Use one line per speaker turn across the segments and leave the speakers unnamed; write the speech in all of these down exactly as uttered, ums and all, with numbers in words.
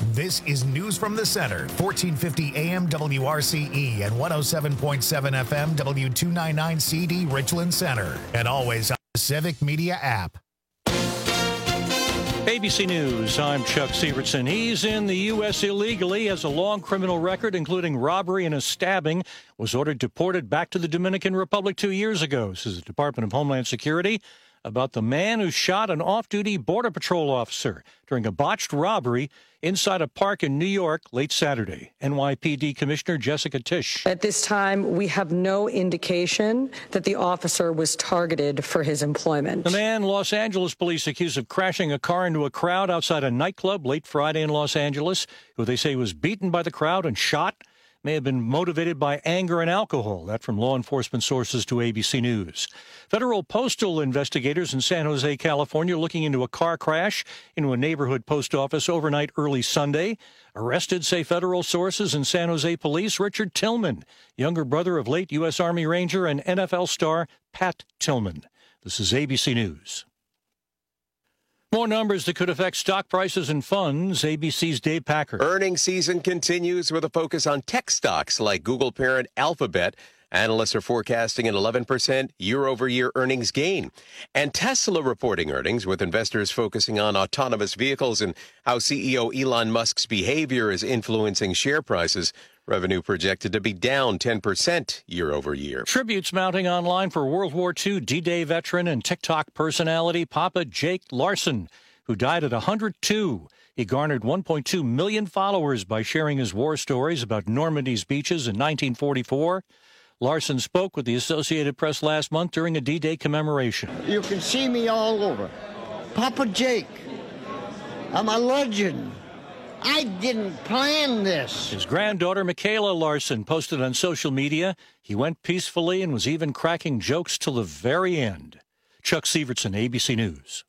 This is News from the Center, fourteen fifty A M W R C E and one oh seven point seven F M W two ninety-nine C D Richland Center. And always on the Civic Media app.
A B C News, I'm Chuck Severson. He's in the U S illegally, has a long criminal record, including robbery and a stabbing, was ordered deported back to the Dominican Republic two years ago, says the Department of Homeland Security, about the man who shot an off-duty Border Patrol officer during a botched robbery inside a park in New York late Saturday. N Y P D Commissioner Jessica Tisch.
At this time, we have no indication that the officer was targeted for his employment.
The man Los Angeles police accused of crashing a car into a crowd outside a nightclub late Friday in Los Angeles, who they say was beaten by the crowd and shot, may have been motivated by anger and alcohol. That from law enforcement sources to A B C News. Federal postal investigators in San Jose, California, looking into a car crash into a neighborhood post office overnight early Sunday. Arrested, say federal sources and San Jose police, Richard Tillman, younger brother of late U S. Army Ranger and N F L star Pat Tillman. This is A B C News. More numbers that could affect stock prices and funds. A B C's Dave Packer.
Earnings season continues with a focus on tech stocks like Google parent Alphabet. Analysts are forecasting an eleven percent year-over-year earnings gain. And Tesla reporting earnings, with investors focusing on autonomous vehicles and how C E O Elon Musk's behavior is influencing share prices. Revenue projected to be down ten percent year-over-year.
Tributes mounting online for World War Two D-Day veteran and TikTok personality Papa Jake Larson, who died at one hundred two. He garnered one point two million followers by sharing his war stories about Normandy's beaches in nineteen forty-four. Larson spoke with the Associated Press last month during a D-Day commemoration.
You can see me all over. Papa Jake, I'm a legend. I didn't plan this.
His granddaughter, Michaela Larson, posted on social media. He went peacefully and was even cracking jokes till the very end. Chuck Severson, A B C News.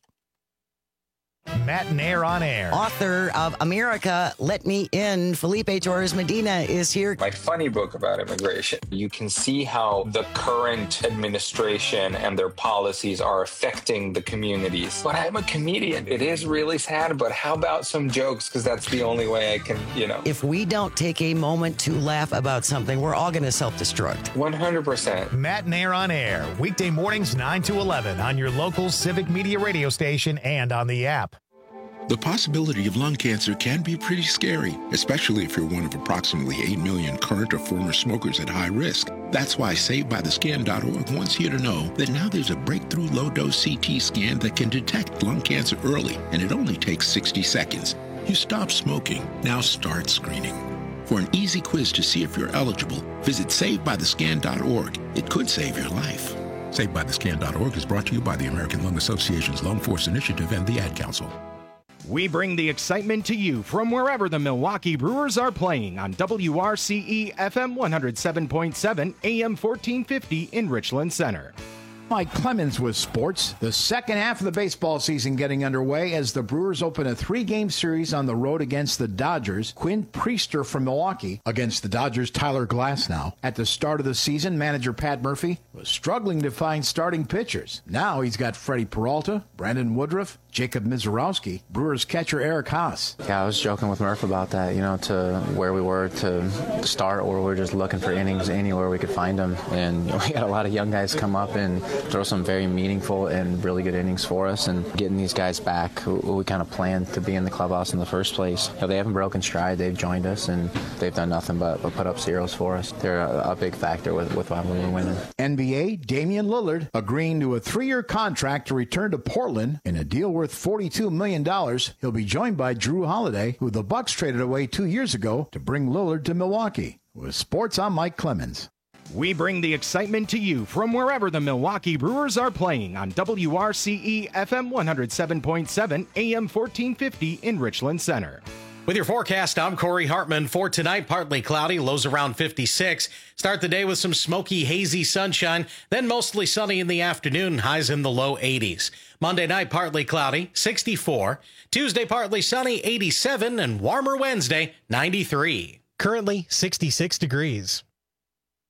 Matt and Air on Air.
Author of America, Let Me In, Felipe Torres Medina is here.
My funny book about immigration. You can see how the current administration and their policies are affecting the communities. But I'm a comedian. It is really sad, but how about some jokes? Because that's the only way I can, you know.
If we don't take a moment to laugh about something, we're all going to self-destruct.
one hundred percent.
Matt and Air on Air, weekday mornings nine to eleven on your local Civic Media radio station and on the app.
The possibility of lung cancer can be pretty scary, especially if you're one of approximately eight million current or former smokers at high risk. That's why Saved By The Scan dot org wants you to know that now there's a breakthrough low-dose C T scan that can detect lung cancer early, and it only takes sixty seconds. You stop smoking, now start screening. For an easy quiz to see if you're eligible, visit Saved By The Scan dot org. It could save your life. Saved By The Scan dot org is brought to you by the American Lung Association's Lung Force Initiative and the Ad Council.
We bring the excitement to you from wherever the Milwaukee Brewers are playing on W R C E F M one oh seven point seven, A M fourteen fifty in Richland Center.
Mike Clemens with sports. The second half of the baseball season getting underway as the Brewers open a three-game series on the road against the Dodgers. Quinn Priester from Milwaukee against the Dodgers' Tyler Glasnow. At the start of the season, manager Pat Murphy was struggling to find starting pitchers. Now he's got Freddie Peralta, Brandon Woodruff, Jacob Mizorowski, Brewers catcher Eric Haas.
Yeah, I was joking with Murph about that, you know, to where we were to start, or we were just looking for innings anywhere we could find them. And you know, we got a lot of young guys come up and throw some very meaningful and really good innings for us, and getting these guys back who, who we kind of planned to be in the clubhouse in the first place. You know, they haven't broken stride. They've joined us, and they've done nothing but, but put up zeros for us. They're a, a big factor with, with why we were winning.
N B A, Damian Lillard agreeing to a three-year contract to return to Portland in a deal worth forty-two million dollars. He'll be joined by Drew Holiday, who the Bucks traded away two years ago to bring Lillard to Milwaukee. With sports, I'm Mike Clemens.
We bring the excitement to you from wherever the Milwaukee Brewers are playing on W R C E F M one oh seven point seven, A M fourteen fifty in Richland Center.
With your forecast, I'm Corey Hartman. For tonight, partly cloudy, lows around fifty-six. Start the day with some smoky, hazy sunshine, then mostly sunny in the afternoon, highs in the low eighties. Monday night, partly cloudy, sixty-four. Tuesday, partly sunny, eighty-seven, and warmer Wednesday, ninety-three.
Currently, sixty-six degrees.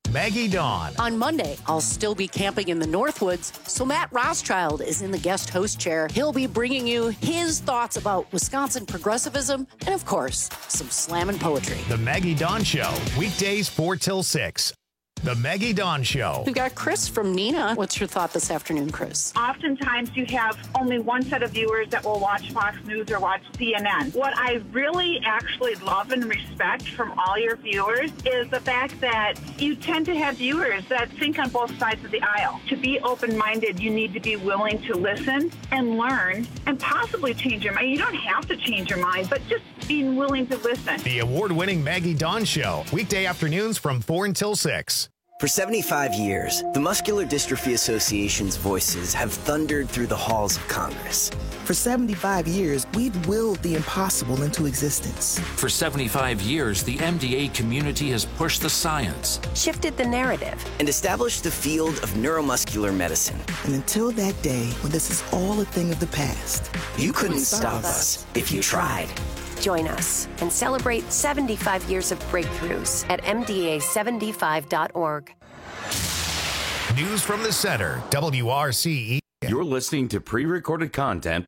Maggie Dawn.
On Monday, I'll still be camping in the Northwoods, so Matt Rothschild is in the guest host chair. He'll be bringing you his thoughts about Wisconsin progressivism and, of course, some slam and poetry.
The Maggie Dawn Show, weekdays four till six. The Maggie Dawn Show.
We've got Chris from Neenah. What's your thought this afternoon, Chris?
Oftentimes you have only one set of viewers that will watch Fox News or watch C N N. What I really actually love and respect from all your viewers is the fact that you tend to have viewers that think on both sides of the aisle. To be open-minded, you need to be willing to listen and learn and possibly change your mind. You don't have to change your mind, but just being willing to listen.
The award-winning Maggie Dawn Show, weekday afternoons from four until six.
For seventy-five years, the Muscular Dystrophy Association's voices have thundered through the halls of Congress.
For seventy-five years, we've willed the impossible into existence.
For seventy-five years, the M D A community has pushed the science,
shifted the narrative, and established the field of neuromuscular medicine.
And until that day when this is all a thing of the past,
you, you couldn't, couldn't stop us if you tried.
Join us and celebrate seventy-five years of breakthroughs at M D A seventy-five dot org.
News from the Center, W R C E.
You're listening to pre-recorded content.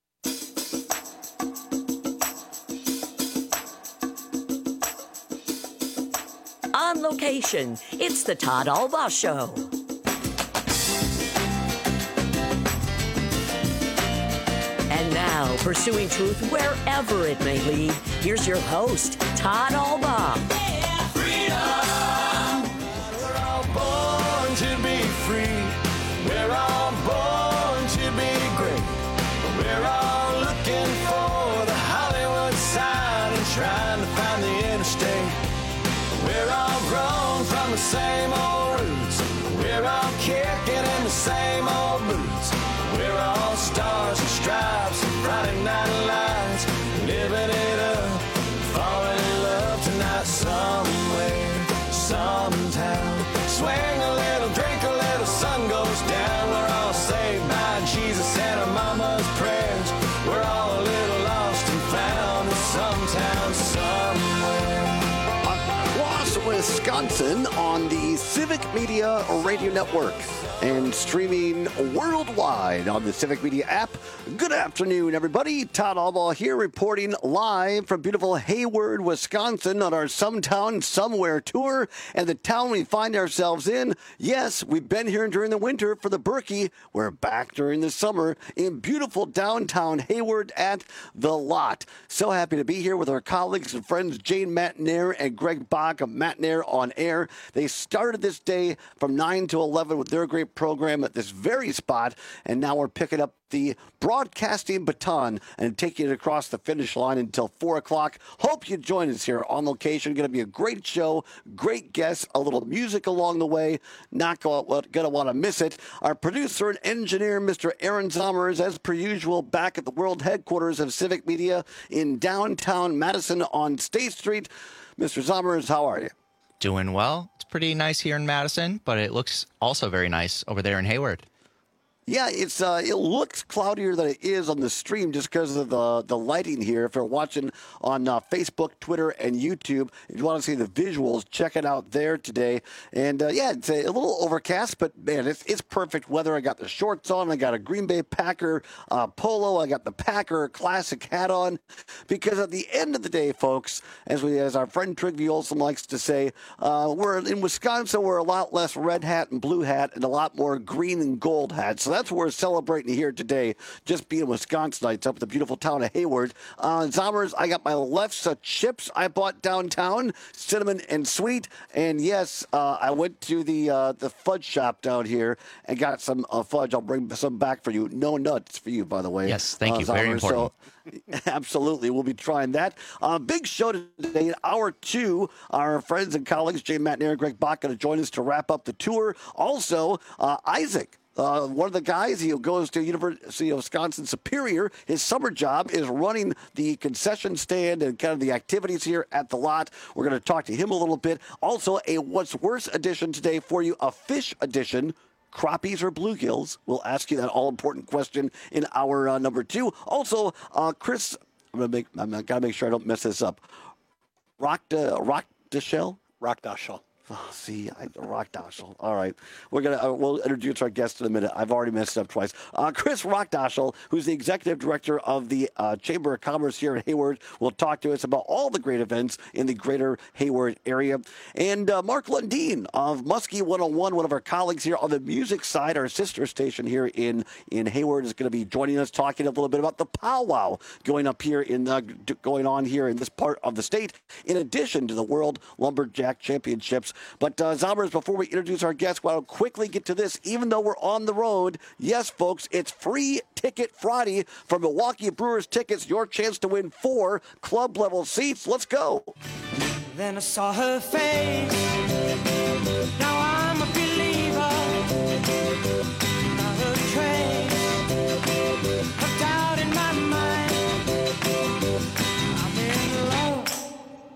On location, it's the Todd Albaugh Show. And now, pursuing truth wherever it may lead, here's your host, Todd Albaugh.
Yeah, freedom! We're all born to be free. We're all born to be great. We're all looking for the Hollywood sign and trying to find the interstate. We're all grown from the same old roots. We're all kicking in the same old boots. We're all stars and stripes and Friday night lights, living it up, falling in love tonight somewhere, sometime. Swing a little, drink a little, sun goes down. We're all saved by Jesus and our mama's prayers. We're all a little lost and found in some town somewhere.
Across Wisconsin on the Civic Media Radio Network and streaming worldwide on the Civic Media app. Good afternoon, everybody. Todd Albaugh here, reporting live from beautiful Hayward, Wisconsin on our Sometown Somewhere tour. And the town we find ourselves in, yes, we've been here during the winter for the Berkey. We're back during the summer in beautiful downtown Hayward at The Lot. So happy to be here with our colleagues and friends Jane Matnair and Greg Bach of Matnair on Air. They started this day from nine to eleven with their great program at this very spot, and now we're picking up the broadcasting baton and taking it across the finish line until four o'clock. Hope you join us here on location. Going to be a great show, great guests, a little music along the way. Not going to want to miss it. Our producer and engineer, Mister Aaron Zommers, as per usual, back at the world headquarters of Civic Media in downtown Madison on State Street. Mister Zommers, how are you?
Doing well. It's pretty nice here in Madison, but it looks also very nice over there in Hayward.
Yeah, it's uh, it looks cloudier than it is on the stream just because of the, the lighting here. If you're watching on uh, Facebook, Twitter, and YouTube, if you want to see the visuals, check it out there today. And, uh, yeah, it's a, a little overcast, but, man, it's it's perfect weather. I got the shorts on. I got a Green Bay Packer uh, polo. I got the Packer Classic hat on. Because at the end of the day, folks, as we as our friend Trygve Olsen likes to say, uh, we're in Wisconsin, we're a lot less red hat and blue hat and a lot more green and gold hats. So that's what we're celebrating here today, just being Wisconsinites up at the beautiful town of Hayward. Uh, Zommers, I got my Lefse chips I bought downtown, cinnamon and sweet. And yes, uh, I went to the uh, the fudge shop down here and got some uh, fudge. I'll bring some back for you. No nuts for you, by the way.
Yes, thank
uh,
you. Very
Zommers.
important.
So, absolutely. We'll be trying that. Uh, big show today. In hour two, our friends and colleagues, Jay Matt and Aaron Greg Bach, going to join us to wrap up the tour. Also, uh, Isaac. Uh, one of the guys, he goes to University of Wisconsin Superior. His summer job is running the concession stand and kind of the activities here at the lot. We're going to talk to him a little bit. Also, a What's Worse edition today for you, a fish edition. Crappies or bluegills? We'll ask you that all-important question in hour uh, number two. Also, uh, Chris, I'm going to make, I'm going to make sure I don't mess this up. Rock de, Rock de Shell?
Rock de Shell.
Oh, see, I, Rockdoshel. All right. We're going to, uh, we'll introduce our guest in a minute. I've already messed up twice. Uh, Chris Rockdoshel, who's the executive director of the uh, Chamber of Commerce here in Hayward, will talk to us about all the great events in the greater Hayward area. And uh, Mark Lundeen of Muskie one oh one, one of our colleagues here on the music side, our sister station here in, in Hayward, is going to be joining us, talking a little bit about the powwow going up here in uh, going on here in this part of the state, in addition to the World Lumberjack Championships. But uh, Zombers, before we introduce our guests, we'll quickly get to this. Even though we're on the road, yes, folks, it's Free Ticket Friday for Milwaukee Brewers tickets. Your chance to win four club level seats. Let's go.
Then I saw her face. Now I'm a believer. Not a trace of doubt in my mind. I'm in love.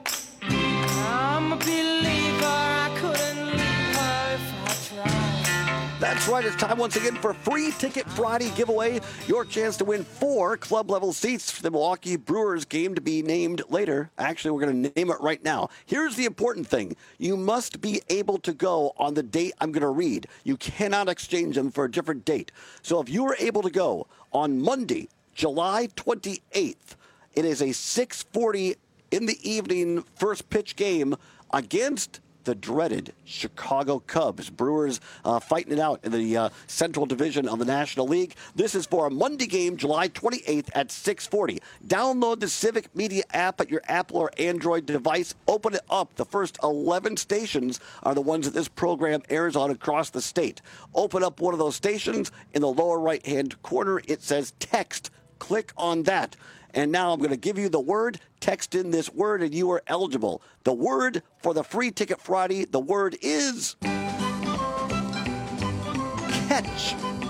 I'm a believer. I couldn't leave her if I tried.
That's right. It's time once again for Free Ticket Friday giveaway. Your chance to win four club-level seats for the Milwaukee Brewers game to be named later. Actually, we're going to name it right now. Here's the important thing. You must be able to go on the date I'm going to read. You cannot exchange them for a different date. So if you were able to go on Monday, July twenty-eighth, it is a six forty in the evening first pitch game against the dreaded Chicago Cubs. Brewers uh, fighting it out in the uh, Central Division of the National League. This is for a Monday game, July twenty-eighth at six forty. Download the Civic Media app at your Apple or Android device. Open it up. The first eleven stations are the ones that this program airs on across the state. Open up one of those stations. In the lower right-hand corner, it says text. Click on that. And now I'm going to give you the word. Text in this word and you are eligible. The word for the Free Ticket Friday, the word is catch.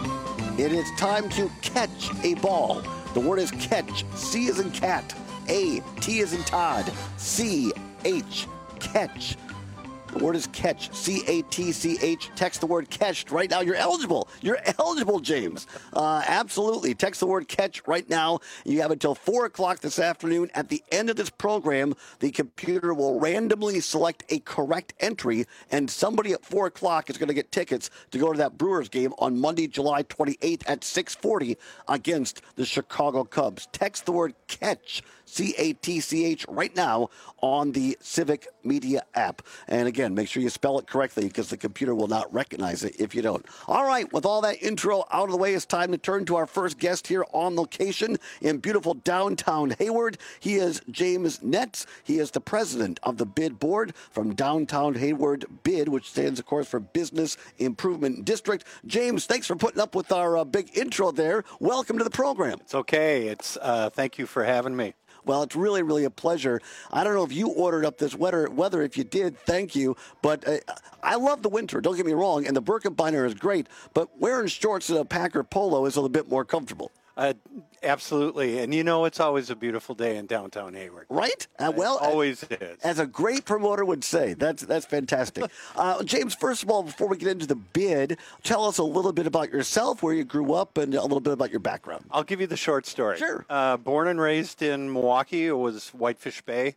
It is time to catch a ball. The word is catch. C as in cat. A. T as in Todd. C. H. Catch. The word is catch. C A T C H. Text the word catch right now. You're eligible. You're eligible, James. Uh, absolutely. Text the word catch right now. You have until four o'clock this afternoon. At the end of this program, the computer will randomly select a correct entry, and somebody at four o'clock is going to get tickets to go to that Brewers game on Monday, July twenty-eighth at six forty against the Chicago Cubs. Text the word catch. C A T C H right now on the Civic Media app. And again, make sure you spell it correctly because the computer will not recognize it if you don't. All right, with all that intro out of the way, it's time to turn to our first guest here on location in beautiful downtown Hayward. He is James Netz. He is the president of the BID board from Downtown Hayward BID, which stands, of course, for Business Improvement District. James, thanks for putting up with our uh, big intro there. Welcome to the program.
It's okay. It's uh, thank you for having me.
Well, it's really, really a pleasure. I don't know if you ordered up this weather. Weather, if you did, thank you. But uh, I love the winter. Don't get me wrong. And the Birkenbeiner is great. But wearing shorts and a Packer polo is a little bit more comfortable.
Uh, absolutely. And you know, it's always a beautiful day in downtown Hayward.
Right? Uh, well,
it always is.
As a great promoter would say. That's that's fantastic. uh, James, first of all, before we get into the bid, tell us a little bit about yourself, where you grew up, and a little bit about your background.
I'll give you the short story.
Sure.
Uh, born and raised in Milwaukee. It was Whitefish Bay.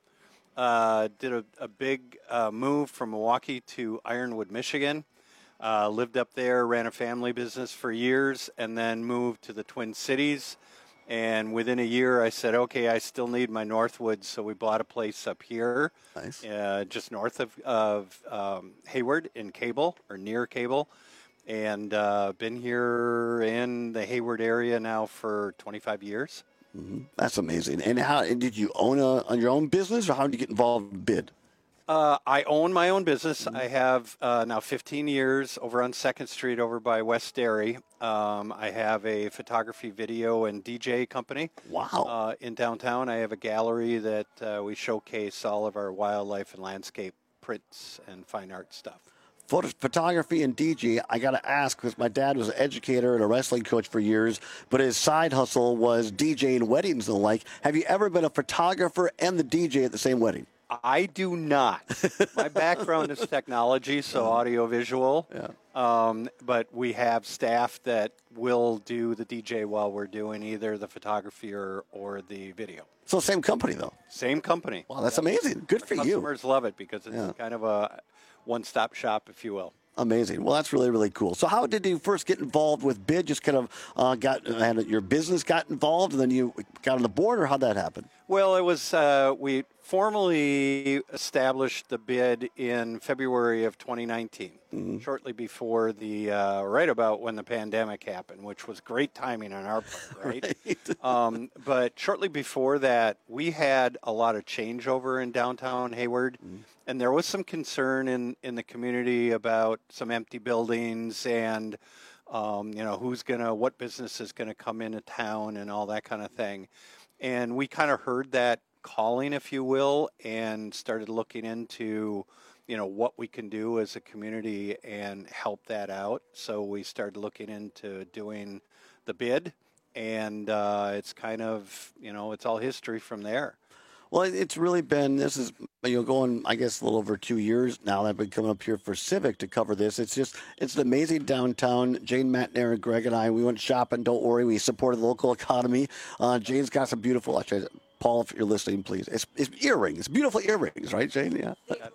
Uh, did a, a big uh, move from Milwaukee to Ironwood, Michigan. Uh, lived up there, ran a family business for years, and then moved to the Twin Cities. And within a year, I said, okay, I still need my Northwoods, so we bought a place up here,
nice.
uh, just north of, of um, Hayward in Cable, or near Cable. And uh, been here in the Hayward area now for twenty-five years.
Mm-hmm. That's amazing. And how did you own a, on your own business, or how did you get involved in BID?
Uh, I own my own business. I have uh, now fifteen years over on second Street over by West Dairy. Um, I have a photography, video, and D J company.
Wow.
Uh, in downtown, I have a gallery that uh, we showcase all of our wildlife and landscape prints and fine art stuff.
Photo- photography and D J, I got to ask, because my dad was an educator and a wrestling coach for years, but his side hustle was DJing weddings and the like. Have you ever been a photographer and the D J at the same wedding?
I do not. My background is technology, so audio-visual.
Yeah.
Um, but we have staff that will do the D J while we're doing either the photography or, or the video.
So same company, though?
Same company.
Wow, that's amazing. Good for
Our
you.
Customers love it because it's
Yeah.
kind of a one-stop shop, if you will.
Amazing. Well, that's really, really cool. So how did you first get involved with B I D? Just kind of uh, got, had your business got involved, and then you got on the board, or how'd that happen?
Well, it was, uh, we formally established the B I D in February of twenty nineteen,
Mm-hmm.
shortly before the, uh, right about when the pandemic happened, which was great timing on our part, right?
right.
Um, but shortly before that, we had a lot of changeover in downtown Hayward,
Mm-hmm.
and there was some concern in, in the community about some empty buildings and, um, you know, who's going to, what business is going to come into town and all that kind of thing. And we kind of heard that calling, if you will, and started looking into, you know, what we can do as a community and help that out. So we started looking into doing the B I D, and uh, it's kind of, you know, it's all history from there.
Well, it's really been, this is, you know, going, I guess, a little over two years now that I've been coming up here for Civic to cover this. It's just, it's an amazing downtown. Jane Matner, Greg, and I, we went shopping. Don't worry, we supported the local economy. Uh, Jane's got some beautiful, actually, Paul, if you're listening, please. It's, it's earrings, beautiful earrings, right, Jane? Yeah.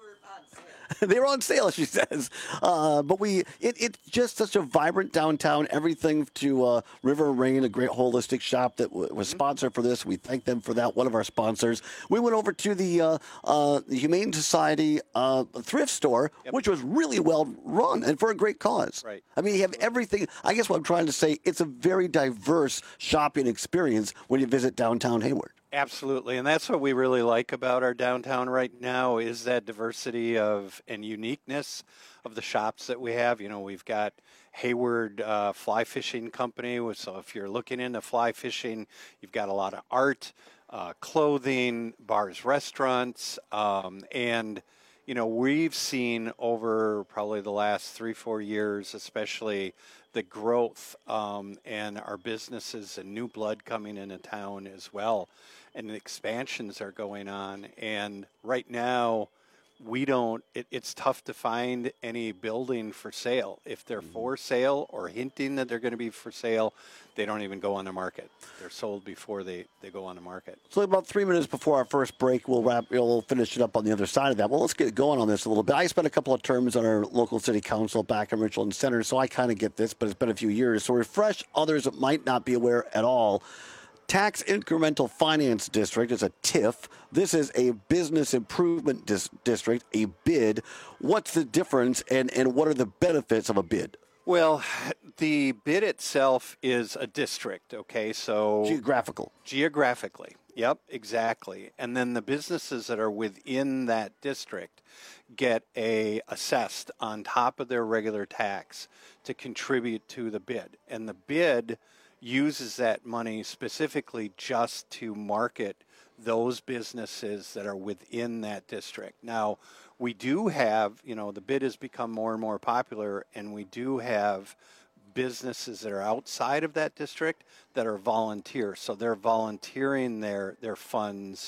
They were on sale, she says. Uh, but we, it, it's just such a vibrant downtown. Everything to uh, River Rain, a great holistic shop that w- was sponsored for this. We thank them for that. One of our sponsors. We went over to the, uh, uh, the Humane Society uh, thrift store, yep. which was really well run and for a great cause.
Right.
I mean, you have everything. I guess what I'm trying to say, it's a very diverse shopping experience when you visit downtown Hayward.
Absolutely, and that's what we really like about our downtown right now is that diversity of and uniqueness of the shops that we have. You know, we've got Hayward uh, Fly Fishing Company, so if you're looking into fly fishing, you've got a lot of art, uh, clothing, bars, restaurants, um, and you know, we've seen over probably the last three, four years, especially the growth um, and our businesses and new blood coming into town as well. And the expansions are going on. And right now, we don't, it, it's tough to find any building for sale. If they're for sale or hinting that they're going to be for sale, they don't even go on the market. They're sold before they, they go on the market.
So about three minutes before our first break, we'll wrap, we'll finish it up on the other side of that. Well, let's get going on this a little bit. I spent a couple of terms on our local city council back in Richland Center, so I kind of get this, but it's been a few years. So refresh others that might not be aware at all. Tax Incremental Finance District is a T I F. This is a business improvement dis- district, a B I D. What's the difference, and, and what are the benefits of a B I D?
Well, the B I D itself is a district, okay? So
geographical.
Geographically, yep, exactly. And then the businesses that are within that district get a assessed on top of their regular tax to contribute to the B I D. And the B I D uses that money specifically just to market those businesses that are within that district. Now, we do have, you know, the B I D has become more and more popular, and we do have businesses that are outside of that district that are volunteers. So they're volunteering their, their funds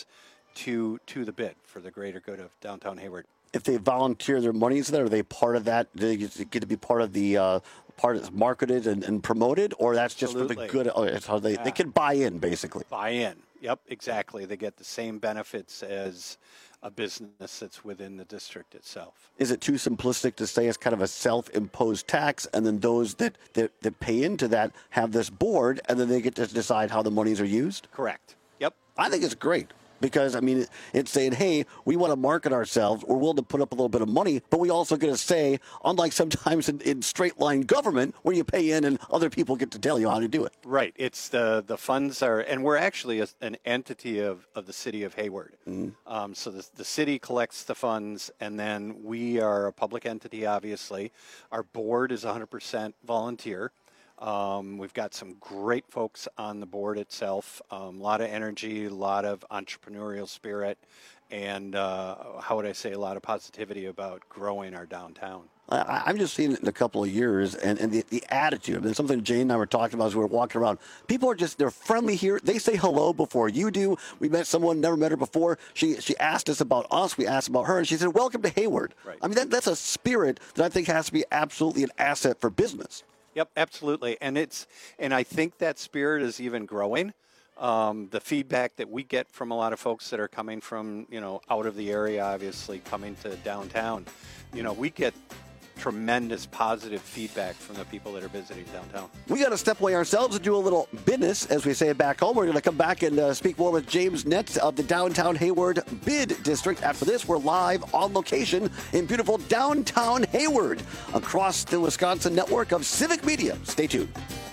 to to the B I D for the greater good of downtown Hayward.
If they volunteer their monies there, are they part of that? Do they get to be part of the uh, part that's marketed and, and promoted, or that's just
Absolutely.
for the good? Oh, it's how they,
Yeah.
they can buy in, basically.
Buy in. Yep, exactly. They get the same benefits as a business that's within the district itself.
Is it too simplistic to say it's kind of a self-imposed tax, and then those that, that, that pay into that have this board, and then they get to decide how the monies are used?
Correct. Yep.
I think it's great. Because, I mean, it's saying, hey, we want to market ourselves. We're willing to put up a little bit of money, but we also get to say, unlike sometimes in, in straight line government, where you pay in and other people get to tell you how to do it.
Right. It's the, the funds are, and we're actually a, an entity of, of the city of Hayward.
Mm.
Um, so the, the city collects the funds, and then we are a public entity, obviously. Our board is one hundred percent volunteer. Um, we've got some great folks on the board itself, um, a lot of energy, a lot of entrepreneurial spirit, and uh, how would I say, a lot of positivity about growing our downtown.
I, I've just seen it in a couple of years, and, and the, the attitude. And something Jane and I were talking about as we were walking around. People are just, they're friendly here. They say hello before you do. We met someone, never met her before. She she asked us about us. We asked about her, and she said, welcome to Hayward.
Right.
I mean, that, that's a spirit that I think has to be absolutely an asset for business.
Yep, absolutely. And it's and I think that spirit is even growing. Um, the feedback that we get from a lot of folks that are coming from, you know, out of the area, obviously coming to downtown, you know, we get tremendous positive feedback from the people that are visiting downtown.
We got to step away ourselves and do a little business, as we say it back home. We're going to come back and uh, speak more with James Netz of the Downtown Hayward Bid District. After this, we're live on location in beautiful downtown Hayward across the Wisconsin network of Civic Media. Stay tuned.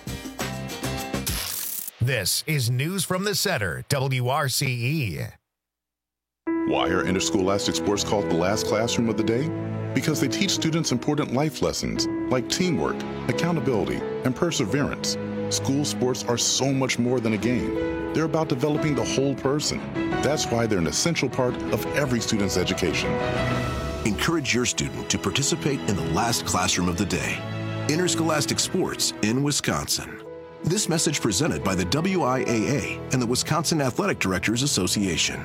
This is News from the Center, W R C E.
Why are interscholastic sports called the last classroom of the day? Because they teach students important life lessons like teamwork, accountability, and perseverance. School sports are so much more than a game. They're about developing the whole person. That's why they're an essential part of every student's education.
Encourage your student to participate in the last classroom of the day. Interscholastic sports in Wisconsin. This message presented by the W I A A and the Wisconsin Athletic Directors Association.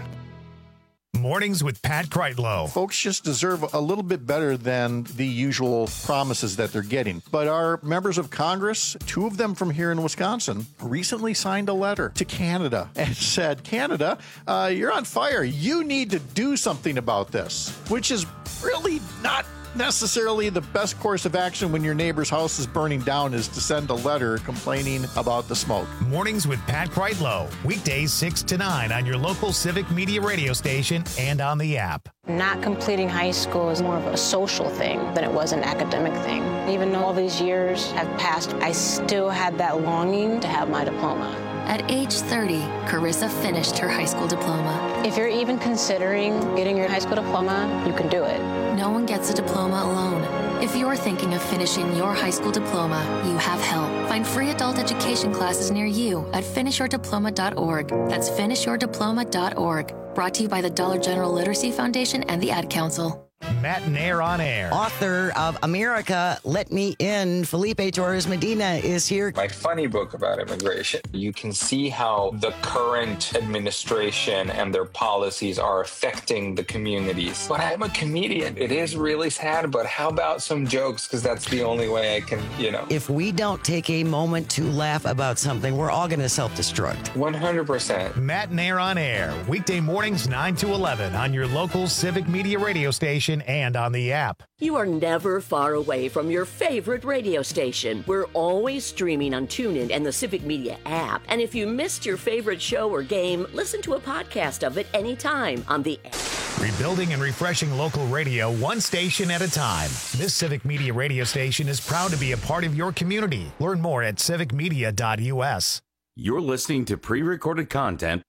Mornings with Pat Kreitlow.
Folks just deserve a little bit better than the usual promises that they're getting. But our members of Congress, two of them from here in Wisconsin, recently signed a letter to Canada and said, Canada, uh, you're on fire. You need to do something about this, which is really not necessarily the best course of action when your neighbor's house is burning down, is to send a letter complaining about the smoke.
Mornings with Pat Kreitlow. Weekdays six to nine on your local Civic Media radio station and on the app.
Not completing high school is more of a social thing than it was an academic thing. Even though all these years have passed, I still had that longing to have my diploma.
At age thirty, Carissa finished her high school diploma.
If you're even considering getting your high school diploma, you can do it.
No one gets a diploma alone. If you're thinking of finishing your high school diploma, you have help. Find free adult education classes near you at finish your diploma dot org. That's finish your diploma dot org. Brought to you by the Dollar General Literacy Foundation and the Ad Council.
Matt Nair on air.
Author of America, Let Me In, Felipe Torres Medina is here.
My funny book about immigration. You can see how the current administration and their policies are affecting the communities. But I'm a comedian. It is really sad, but how about some jokes? Because that's the only way I can, you know.
If we don't take a moment to laugh about something, we're all going to self-destruct.
one hundred percent.
Matt Nair on air. Weekday mornings nine to eleven on your local Civic Media radio station and on the app.
You are never far away from your favorite radio station. We're always streaming on TuneIn and the Civic Media app. And if you missed your favorite show or game, listen to a podcast of it anytime on the app.
Rebuilding and refreshing local radio one station at a time. This Civic Media radio station is proud to be a part of your community. Learn more at civic media dot u s.
You're listening to pre-recorded content.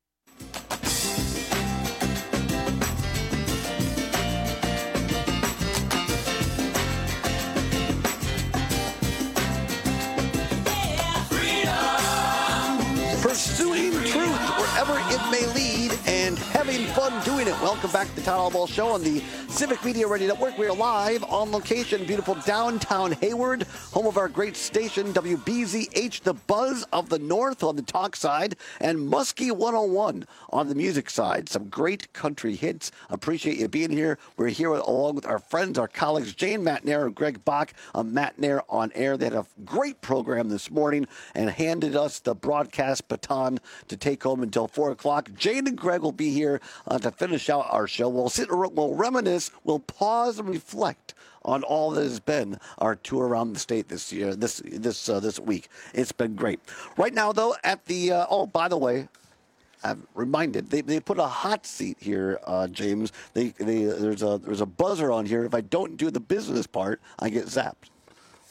Pursuing truth wherever it may lead and having fun doing it. Welcome back to the Town Hall Ball Show on the Civic Media Radio Network. We are live on location, beautiful downtown Hayward, home of our great station, W B Z H, the Buzz of the North on the talk side, and Muskie one oh one on the music side. Some great country hits. Appreciate you being here. We're here along with our friends, our colleagues, Jane Matt Nair and Greg Bach on Matt Nair on Air. They had a great program this morning and handed us the broadcast baton to take home until four o'clock. Jane and Greg will be here uh, to finish out our show. We'll sit, we'll reminisce, we'll pause and reflect on all that has been our tour around the state this year, this this uh, this week. It's been great. Right now, though, at the uh, oh, by the way, I'm reminded they, they put a hot seat here, uh, James. They, they there's a there's a buzzer on here. If I don't do the business part, I get zapped.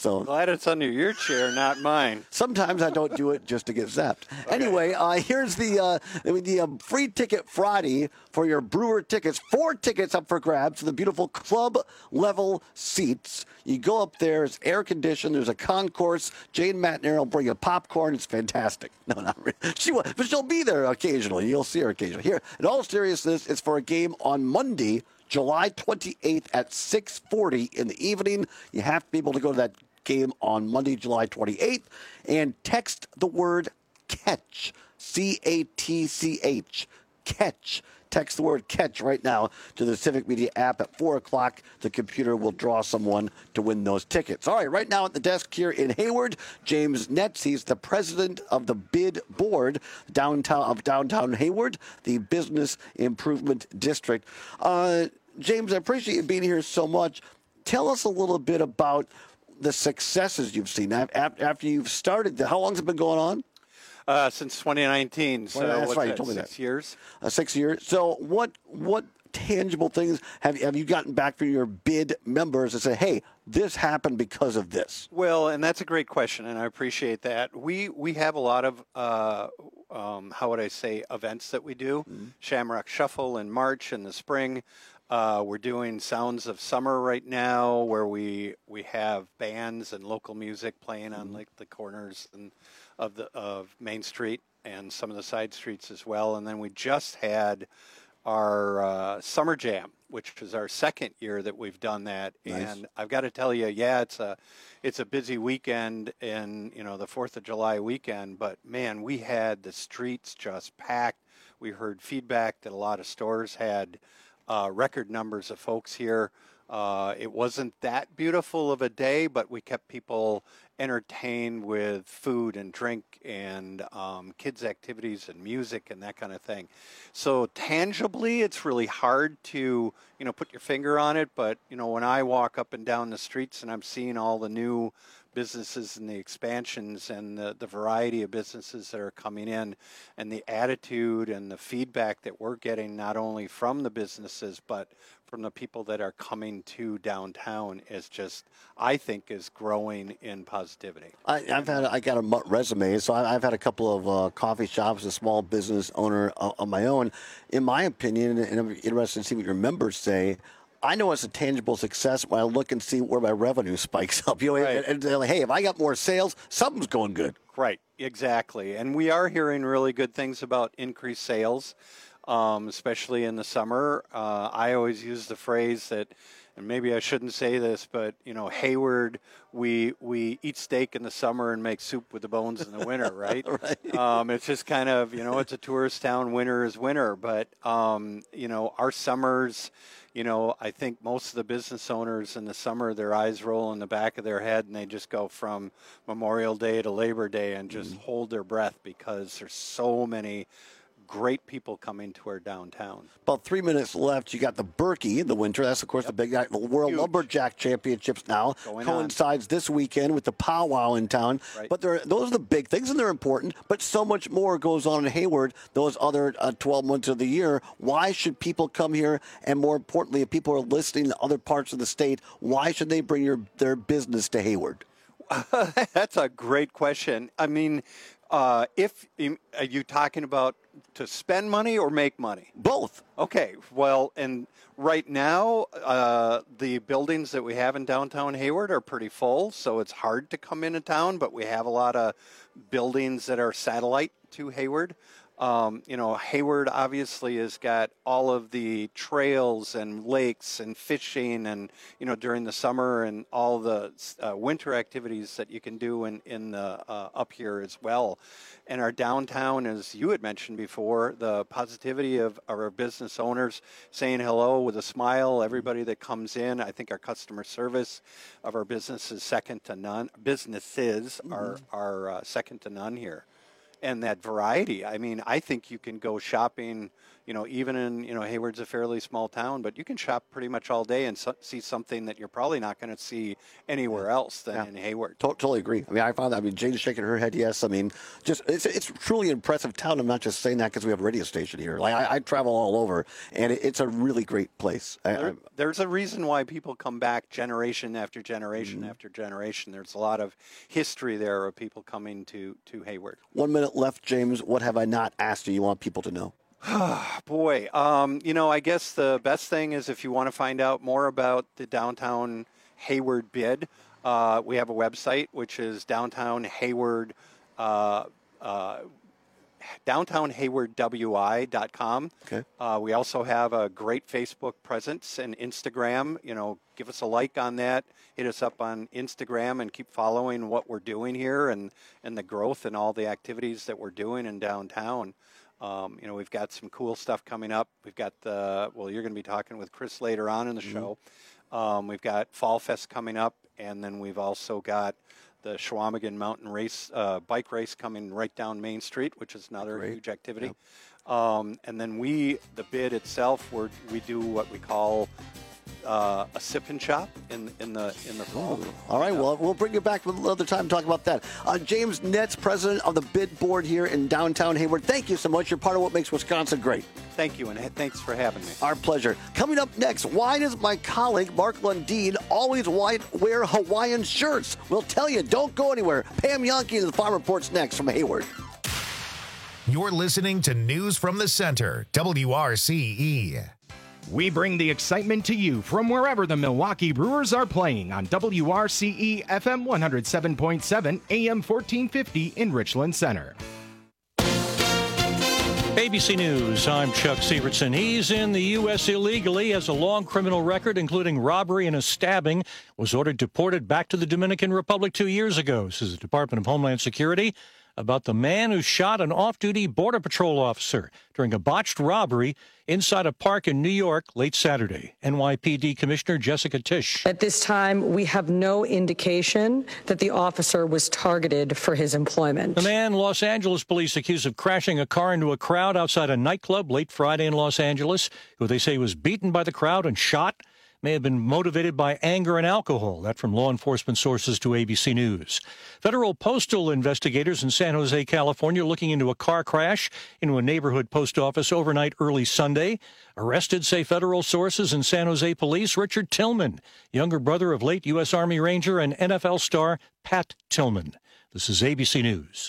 So
glad it's under your chair, not mine.
Sometimes I don't do it just to get zapped. Okay. Anyway, uh, here's the uh, the uh, free ticket Friday for your Brewer tickets. Four tickets up for grabs to the beautiful club level seats. You go up there, it's air conditioned. There's a concourse. Jane Matner will bring you popcorn. It's fantastic. No, not really. She will, but she'll be there occasionally. You'll see her occasionally. Here, in all seriousness, it's for a game on Monday, July twenty-eighth at six forty in the evening. You have to be able to go to that game on Monday, July twenty-eighth, and text the word CATCH, C A T C H, CATCH. Text the word CATCH right now to the Civic Media app. At four o'clock, the computer will draw someone to win those tickets. All right, right now at the desk here in Hayward, James Netz. He's the president of the BID board downtown of downtown Hayward, the Business Improvement District. Uh, James, I appreciate you being here so much. Tell us a little bit about the successes you've seen after you've started. How long has it been going on?
Uh, since twenty nineteen, so
well, that's
what's
right.
that,
You told me
six
that.
years.
Uh, six years. So what what tangible things have have you gotten back from your BID members that say, hey, this happened because of this?
Well, and that's a great question, and I appreciate that. We we have a lot of uh, um, how would I say events that we do. Mm-hmm. Shamrock Shuffle in March in the spring. Uh, we're doing Sounds of Summer right now, where we we have bands and local music playing on like the corners and of the of Main Street and some of the side streets as well. And then we just had our uh, Summer Jam, which is our second year that we've done that.
Nice.
And I've got to tell you, yeah, it's a it's a busy weekend in you know the Fourth of July weekend, but man, we had the streets just packed. We heard feedback that a lot of stores had uh, record numbers of folks here. Uh, it wasn't that beautiful of a day, but we kept people entertained with food and drink and um, kids' activities and music and that kind of thing. So tangibly, it's really hard to, you know, put your finger on it. But, you know, when I walk up and down the streets and I'm seeing all the new businesses and the expansions and the, the variety of businesses that are coming in and the attitude and the feedback that we're getting not only from the businesses but from the people that are coming to downtown is just, I think, is growing in positivity.
I, I've had I got a resume, so I, I've had a couple of uh, coffee shops, a small business owner of, of my own. In my opinion, and I'm interested to see what your members say, I know it's a tangible success when I look and see where my revenue spikes up. You know,
Right.
and, and they're like, hey, if I got more sales, something's going good.
Right, exactly. And we are hearing really good things about increased sales, um, especially in the summer. Uh, I always use the phrase that, and maybe I shouldn't say this, but, you know, Hayward, we we eat steak in the summer and make soup with the bones in the winter, right?
Right.
Um, it's just kind of, you know, it's a tourist town, winter is winter. But, um, you know, our summers, you know, I think most of the business owners in the summer, their eyes roll in the back of their head and they just go from Memorial Day to Labor Day and just mm. hold their breath because there's so many great people coming to our downtown.
About three minutes left. You got the Berkey in the winter. That's, of course, yep. the big night. The World Huge. Lumberjack Championships now
Going
coincides
on.
this weekend with the powwow in town.
Right.
But those are the big things, and they're important. But so much more goes on in Hayward those other uh, twelve months of the year. Why should people come here? And more importantly, if people are listening to other parts of the state, why should they bring your, their business to Hayward?
That's a great question. I mean, uh, if are you talking about to spend money or make money?
Both.
Okay. Well, and right now, uh, the buildings that we have in downtown Hayward are pretty full, so it's hard to come into town, but we have a lot of buildings that are satellite to Hayward. Um, you know, Hayward obviously has got all of the trails and lakes and fishing and, you know, during the summer and all the uh, winter activities that you can do in, in the uh, up here as well. And our downtown, as you had mentioned before, the positivity of our business owners saying hello with a smile, everybody that comes in. I think our customer service of our business is second to none. Businesses mm-hmm. are, are uh, second to none here. And that variety. I mean, I think you can go shopping, you know, even in, you know, Hayward's a fairly small town, but you can shop pretty much all day and so- see something that you're probably not going to see anywhere else than
Yeah.
in Hayward.
To- totally agree. I mean, I found that. I mean, Jane's shaking her head. Yes. I mean, just it's it's a truly impressive town. I'm not just saying that because we have a radio station here. Like I, I travel all over, and it, it's a really great place. I,
There,
I,
there's a reason why people come back generation after generation
Mm-hmm.
after generation. There's a lot of history there of people coming to, to Hayward.
one minute left, James. What have I not asked you? You want people to know?
Boy, um, you know, I guess the best thing is if you want to find out more about the downtown Hayward bid, uh, we have a website, which is downtown Hayward, uh, uh, downtown hayward w i dot com.
Okay.
Uh, we also have a great Facebook presence and Instagram. You know, give us a like on that. Hit us up on Instagram and keep following what we're doing here and, and the growth and all the activities that we're doing in downtown. Um, you know, we've got some cool stuff coming up. We've got the, well, you're going to be talking with Chris later on in the
Mm-hmm.
show. Um, we've got Fall Fest coming up, and then we've also got the Schwamigan Mountain Race, uh, bike race coming right down Main Street, which is another
Great.
huge activity. Um, and then we, the bid itself, we're, we do what we call uh, a sip and shop in in the in the fall.
All right, well, we'll bring you back another time to talk about that. Uh, James Netz, president of the bid board here in downtown Hayward. Thank you so much. You're part of what makes Wisconsin great.
Thank you, and thanks for having me.
Our pleasure. Coming up next, why does my colleague Mark Lundeen always white wear Hawaiian shirts? We'll tell you. Don't go anywhere. Pam Yonke and the Farm Report's next from Hayward.
You're listening to News from the Center, W R C E.
We bring the excitement to you from wherever the Milwaukee Brewers are playing on W R C E F M one oh seven point seven, A M fourteen fifty in Richland Center.
A B C News, I'm Chuck Sievertson. He's in the U S illegally, has a long criminal record, including robbery and a stabbing, was ordered deported back to the Dominican Republic two years ago, says the Department of Homeland Security, about the man who shot an off-duty Border Patrol officer during a botched robbery inside a park in New York late Saturday. N Y P D Commissioner Jessica Tisch.
At this time, we have no indication that the officer was targeted for his employment.
The man Los Angeles police accused of crashing a car into a crowd outside a nightclub late Friday in Los Angeles, who they say was beaten by the crowd and shot, may have been motivated by anger and alcohol. That from law enforcement sources to A B C News. Federal postal investigators in San Jose, California, looking into a car crash into a neighborhood post office overnight early Sunday. Arrested, say federal sources and San Jose police, Richard Tillman, younger brother of late U S Army Ranger and N F L star Pat Tillman. This is A B C News.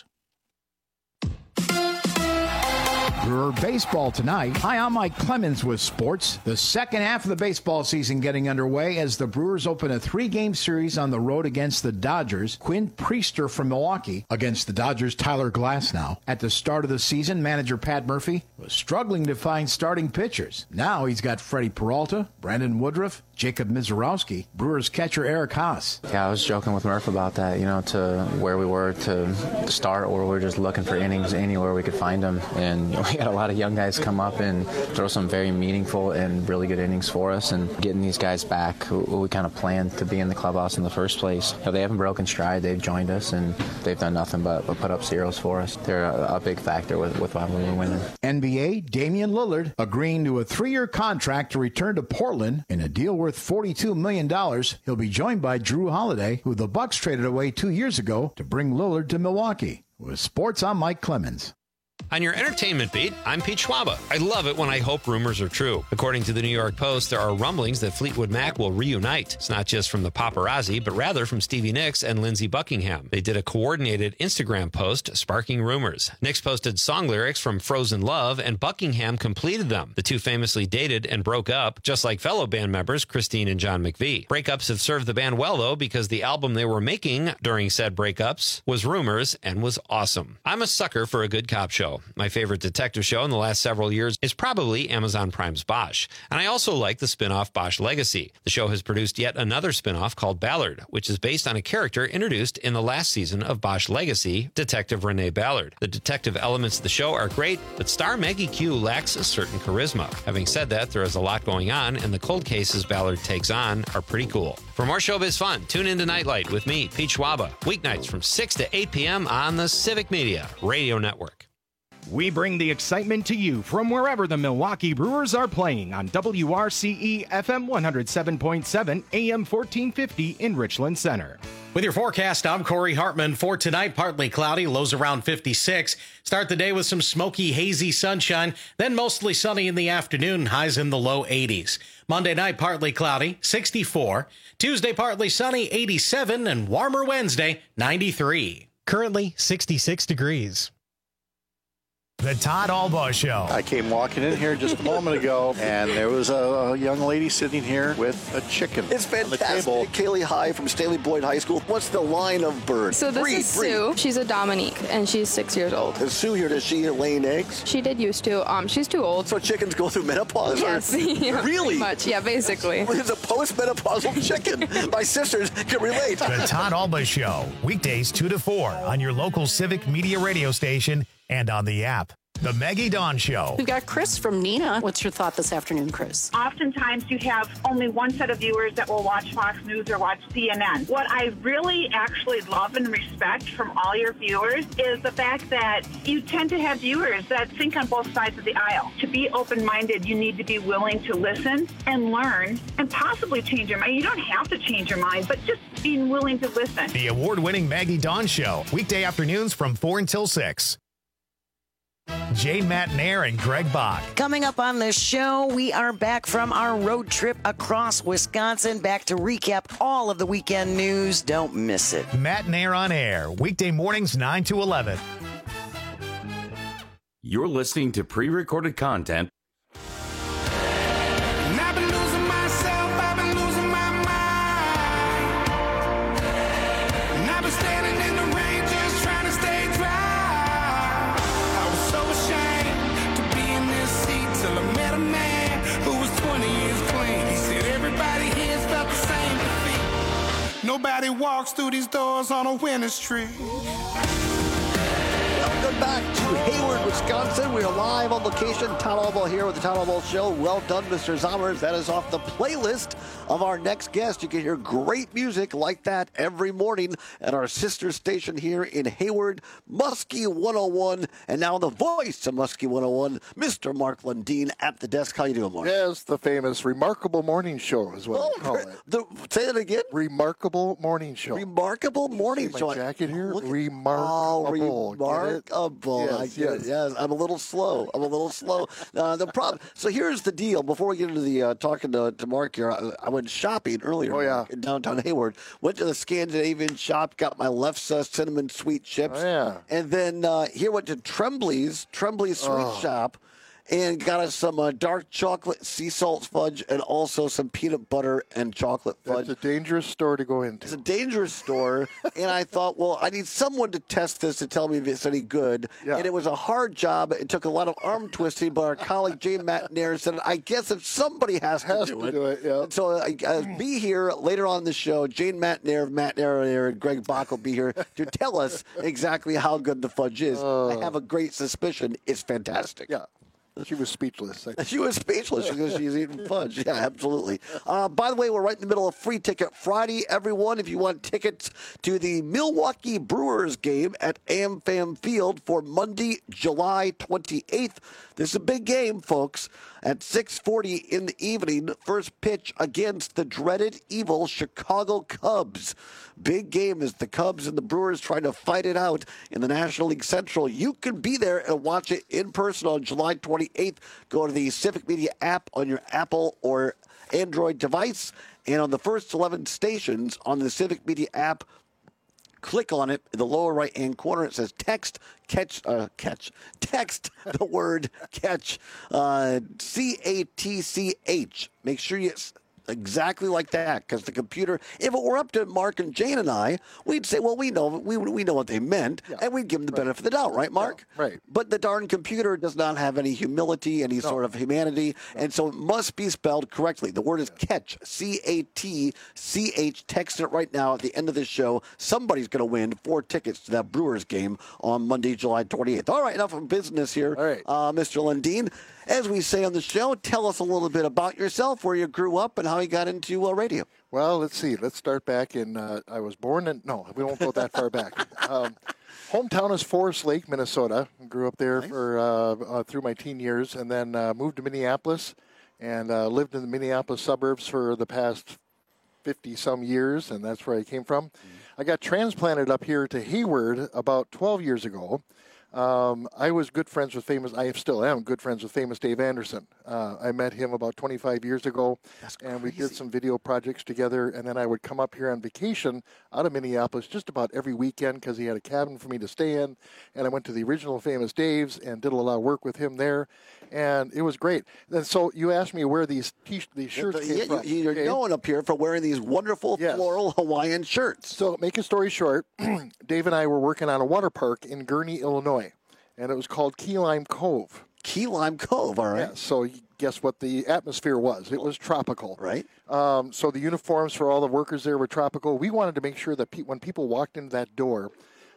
Brewer baseball tonight. Hi, I'm Mike Clemens with sports. The second half of the baseball season getting underway as the Brewers open a three-game series on the road against the Dodgers. Quinn Priester from Milwaukee against the Dodgers' Tyler Glasnow. At the start of the season, manager Pat Murphy was struggling to find starting pitchers. Now he's got Freddie Peralta, Brandon Woodruff, Jacob Mizorowski, Brewers catcher Eric Haas.
Yeah, I was joking with Murph about that, you know, to where we were to start, or we were just looking for innings anywhere we could find them. And you know, we had a lot of young guys come up and throw some very meaningful and really good innings for us. And getting these guys back who, who we kind of planned to be in the clubhouse in the first place. You know, they haven't broken stride. They've joined us, and they've done nothing but, but put up zeros for us. They're a, a big factor with, with why we're winning.
N B A, Damian Lillard agreeing to a three-year contract to return to Portland in a deal worth forty-two million dollars. He'll be joined by Drew Holiday, who the Bucks traded away two years ago to bring Lillard to Milwaukee. With sports, I'm Mike Clemens.
On your entertainment beat, I'm Pete Schwaba. I love it when I hope rumors are true. According to the New York Post, there are rumblings that Fleetwood Mac will reunite. It's not just from the paparazzi, but rather from Stevie Nicks and Lindsey Buckingham. They did a coordinated Instagram post sparking rumors. Nicks posted song lyrics from Frozen Love, and Buckingham completed them. The two famously dated and broke up, just like fellow band members Christine and John McVie. Breakups have served the band well, though, because the album they were making during said breakups was Rumors and was awesome. I'm a sucker for a good cop show. My favorite detective show in the last several years is probably Amazon Prime's Bosch. And I also like the spin-off Bosch Legacy. The show has produced yet another spin-off called Ballard, which is based on a character introduced in the last season of Bosch Legacy, Detective Renee Ballard. The detective elements of the show are great, but star Maggie Q lacks a certain charisma. Having said that, there is a lot going on, and the cold cases Ballard takes on are pretty cool. For more showbiz fun, tune in to Nightlight with me, Pete Schwaba, weeknights from six to eight p.m. on the Civic Media Radio Network.
We bring the excitement to you from wherever the Milwaukee Brewers are playing on W R C E F M one oh seven point seven, A M fourteen fifty in Richland Center.
With your forecast, I'm Corey Hartman. For tonight, partly cloudy, lows around fifty-six. Start the day with some smoky, hazy sunshine, then mostly sunny in the afternoon, highs in the low eighties. Monday night, partly cloudy, sixty-four. Tuesday, partly sunny, eighty-seven, and warmer Wednesday, ninety-three.
Currently, sixty-six degrees.
The Todd Albaugh Show.
I came walking in here just a moment ago, and there was a, a young lady sitting here with a chicken.
It's fantastic. Kaylee High from Stanley Boyd High School. What's the line of bird?
So this
breathe,
is
breathe.
Sue. She's a Dominique, and she's six years old.
Is Sue here? Does she lay eggs?
She did used to. Um, she's too old.
So chickens go through menopause?
Yes.
Or?
Yeah,
really?
Pretty much. Yeah, basically.
It's a post-menopausal chicken. My sisters can relate.
The Todd Albaugh Show. Weekdays two to four on your local Civic Media radio station and on the app. The Maggie Dawn Show.
We've got Chris from Neenah. What's your thought this afternoon, Chris?
Oftentimes you have only one set of viewers that will watch Fox News or watch C N N. What I really actually love and respect from all your viewers is the fact that you tend to have viewers that think on both sides of the aisle. To be open-minded, you need to be willing to listen and learn and possibly change your mind. You don't have to change your mind, but just being willing to listen.
The award-winning Maggie Dawn Show. Weekday afternoons from four until six. Jane Matnair and Greg Bach.
Coming up on the show, we are back from our road trip across Wisconsin, back to recap all of the weekend news. Don't miss it.
Matnair on air, weekday mornings nine to eleven.
You're listening to pre-recorded content.
Nobody walks through these doors on a winter street.
Welcome back to Hayward, Wisconsin. We are live on location. Todd Albaugh here with the Todd Albaugh Show. Well done, Mister Zommers. That is off the playlist of our next guest. You can hear great music like that every morning at our sister station here in Hayward, Muskie one oh one. And now the voice of Muskie one oh one, Mister Mark Lundeen at the desk. How you doing, Mark?
Yes, the famous Remarkable Morning Show is what
oh,
I call it.
The, say it again.
Remarkable Morning Show.
Remarkable Morning
See
Show.
My jacket here.
Look,
remarkable.
Oh, remarkable.
Yes,
I get
yes.
it. Yes, I'm a little slow. I'm a little slow. Uh, the problem. So here's the deal. Before we get into the uh, talking to, to Mark here, I, I went shopping earlier.
Oh, yeah.
In downtown Hayward. Went to the Scandinavian shop. Got my Lefse cinnamon sweet chips.
Oh, yeah.
And then uh, here went to Tremblay's Tremblay's sweet
Oh.
shop. And got us some uh, dark chocolate sea salt fudge and also some peanut butter and chocolate fudge.
It's a dangerous store to go into.
It's a dangerous store. And I thought, well, I need someone to test this to tell me if it's any good.
Yeah.
And it was a hard job. It took a lot of arm twisting, but our colleague Jane Matnair said, I guess if somebody has,
Has
to do
to
it.
do it, yeah.
And so I, I'll be here later on in the show. Jane Matnair, Matnair and Greg Bach will be here to tell us exactly how good the fudge is.
Oh.
I have a great suspicion it's fantastic.
Yeah. She was speechless.
She was speechless because she's eating fudge. Yeah, absolutely. Uh, by the way, we're right in the middle of Free Ticket Friday, everyone. If you want tickets to the Milwaukee Brewers game at AmFam Field for Monday, July twenty-eighth. This is a big game, folks. At six forty in the evening, first pitch against the dreaded, evil Chicago Cubs. Big game as the Cubs and the Brewers trying to fight it out in the National League Central. You can be there and watch it in person on July twenty-eighth. Go to the Civic Media app on your Apple or Android device. And on the first eleven stations on the Civic Media app, click on it in the lower right-hand corner. It says text, catch, uh, catch, text the word catch, uh, C A T C H. Make sure you exactly like that, because the computer, if it were up to Mark and Jane and I, we'd say, well, we know we we know what they meant, yeah. and we'd give them the benefit of the doubt, right, Mark?
Yeah, right.
But the darn computer does not have any humility, any no. sort of humanity, no. and so it must be spelled correctly. The word is catch, C A T C H. Text it right now at the end of this show. Somebody's going to win four tickets to that Brewers game on Monday, July twenty-eighth. All right, enough of business here,
All right.
uh, Mister Lundeen. As we say on the show, tell us a little bit about yourself, where you grew up, and how you got into uh, radio.
Well, let's see. Let's start back in, uh, I was born in, no, we won't go that far back. Um,
Hometown is Forest Lake, Minnesota. Grew up there nice. for uh, uh, through my teen years, and then uh, moved to Minneapolis, and uh, lived in the Minneapolis suburbs for the past fifty some years, and that's where I came from. Mm-hmm. I got transplanted up here to Hayward about twelve years ago. Um, I was good friends with famous, I still am good friends with famous Dave Anderson. Uh, I met him about twenty-five years ago, That's and crazy. we did some video projects together, and then I would come up here on vacation out of Minneapolis just about every weekend because he had a cabin for me to stay in, and I went to the original Famous Dave's and did a lot of work with him there, and it was great. And so you asked me where these t- these shirts
yeah,
came
yeah,
from.
You're okay. known up here for wearing these wonderful yes. floral Hawaiian shirts.
So make a story short, Dave and I were working on a water park in Gurnee, Illinois. And it was called Key Lime Cove.
Key Lime Cove, all right.
Yeah, so guess what the atmosphere was? It was tropical.
Right.
Um, so the uniforms for all the workers there were tropical. We wanted to make sure that pe- when people walked into that door,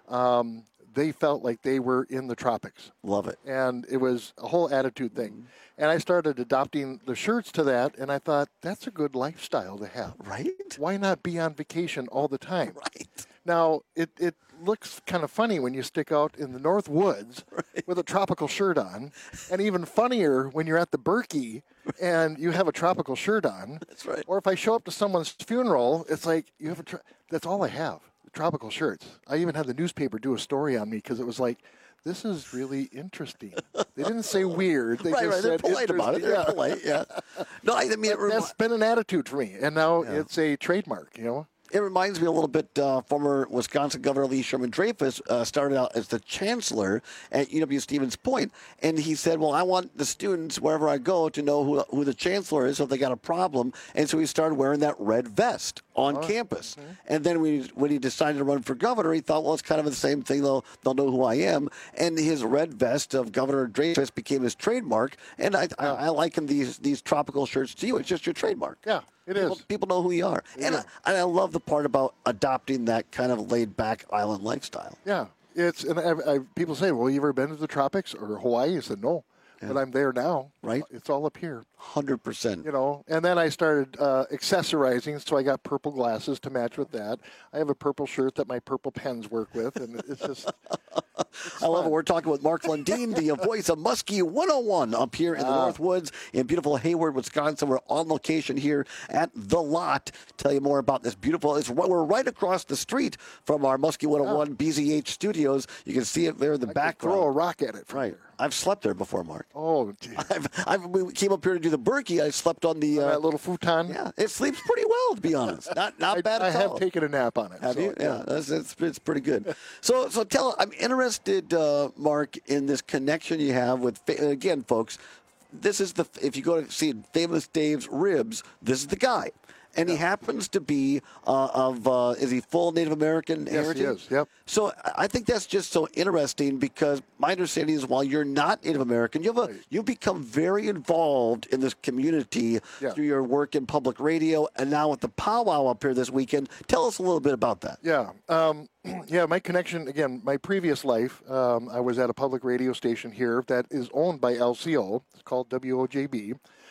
um, they felt like they were in the tropics.
Love it.
And it was a whole attitude thing. Mm-hmm. And I started adopting the shirts to that, and I thought, that's a good lifestyle to have.
Right.
Why not be on vacation all the time?
Right.
Now, it, it looks kind of funny when you stick out in the North Woods right. with a tropical shirt on, and even funnier when you're at the Berkey and you have a tropical shirt on.
That's right.
Or if I show up to someone's funeral, it's like, you have a tra- that's all I have, tropical shirts. I even had the newspaper do a story on me because it was like, this is really interesting. They didn't say weird. They
right,
just
right.
said
They're polite about it. They're
yeah.
polite, yeah. No, I mean, it rem-
that's been an attitude for me, and now
yeah.
it's a trademark, you know?
It reminds me a little bit, uh, former Wisconsin Governor Lee Sherman Dreyfus uh, started out as the chancellor at U W Stevens Point, and he said, well, I want the students, wherever I go, to know who, who the chancellor is if they got a problem, and so he started wearing that red vest on oh, campus. Okay. And then when he, when he decided to run for governor, he thought, well, it's kind of the same thing. They'll, they'll know who I am. And his red vest of Governor Dreyfus became his trademark, and I, I, I liken these, these tropical shirts to you. It's just your trademark.
Yeah. It
people,
is.
People know who you are. And I, and I love the part about adopting that kind of laid-back island lifestyle.
Yeah. It's and I, I, people say, well, you ever been to the tropics or Hawaii? I said, no. Yeah. But I'm there now.
Right.
It's all up here.
one hundred percent.
You know, and then I started uh, accessorizing, so I got purple glasses to match with that. I have a purple shirt that my purple pens work with, and it's just...
It's I love it. We're talking with Mark Lundeen, the voice of Muskie one oh one up here in the uh, North Woods in beautiful Hayward, Wisconsin. We're on location here at The Lot. Tell you more about this beautiful. It's, we're right across the street from our Muskie one oh one yeah. B Z H studios. You can see it there in the
I
background.
Throw a rock at it.
Right.
There.
I've slept there before, Mark.
Oh,
I've, I've, we came up here to do the Berkey. I slept on the
uh, that little futon.
Yeah, it sleeps pretty well, to be honest. Not not
I,
bad
I
at
all. I
all.
have taken a nap on it.
Have
so,
you? Yeah, yeah that's, it's, it's pretty good. so so tell. I'm interested, uh, Mark, in this connection you have with. Again, folks, this is the. If you go to see Famous Dave's Ribs, this is the guy. And he happens to be uh, of, uh, is he full Native American
yes,
heritage?
Yes, he is, yep.
So I think that's just so interesting because my understanding is while you're not Native American, you have a, right. you've become very involved in this community yeah. through your work in public radio and now with the powwow up here this weekend. Tell us a little bit about that.
Yeah. Um, yeah, my connection, again, my previous life, um, I was at a public radio station here that is owned by L C O. It's called W O J B.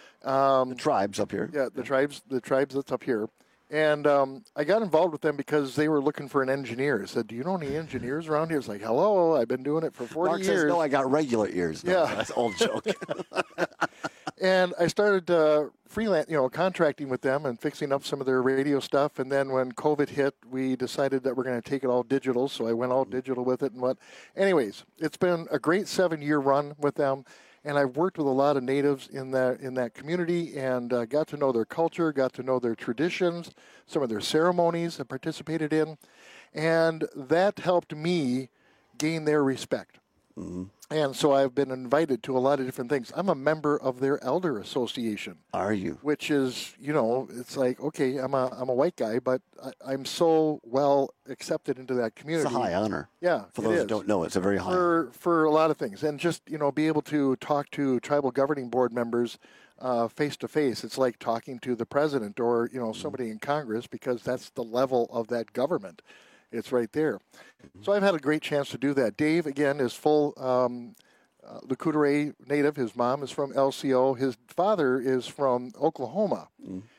Um,
the tribes up here.
Yeah, the tribes, the tribes that's up here. And um, I got involved with them because they were looking for an engineer. I said, do you know any engineers around here? It's like, hello, I've been doing it for forty
Mark
years.
Says, no, I got regular ears. No,
yeah.
That's an old joke.
And I started uh, freelance, you know, contracting with them and fixing up some of their radio stuff. And then when COVID hit, we decided that we're going to take it all digital. So I went all digital with it and what. Anyways, it's been a great seven-year run with them. And I've worked with a lot of natives in that in that community and uh, got to know their culture, got to know their traditions, some of their ceremonies I participated in. And that helped me gain their respect.
Mm-hmm.
And so I've been invited to a lot of different things. I'm a member of their elder association.
Are you?
Which is, you know, it's like, okay, I'm a I'm a white guy, but I, I'm so well accepted into that community.
It's a high honor.
Yeah,
For those who don't know, it's a very high
for,
honor.
For a lot of things. And just, you know, be able to talk to tribal governing board members uh, face to face. It's like talking to the president or, you know, somebody in Congress because that's the level of that government. It's right there. So I've had a great chance to do that. Dave, again, is full um, uh, Lakota native. His mom is from L C O. His father is from Oklahoma. Mm.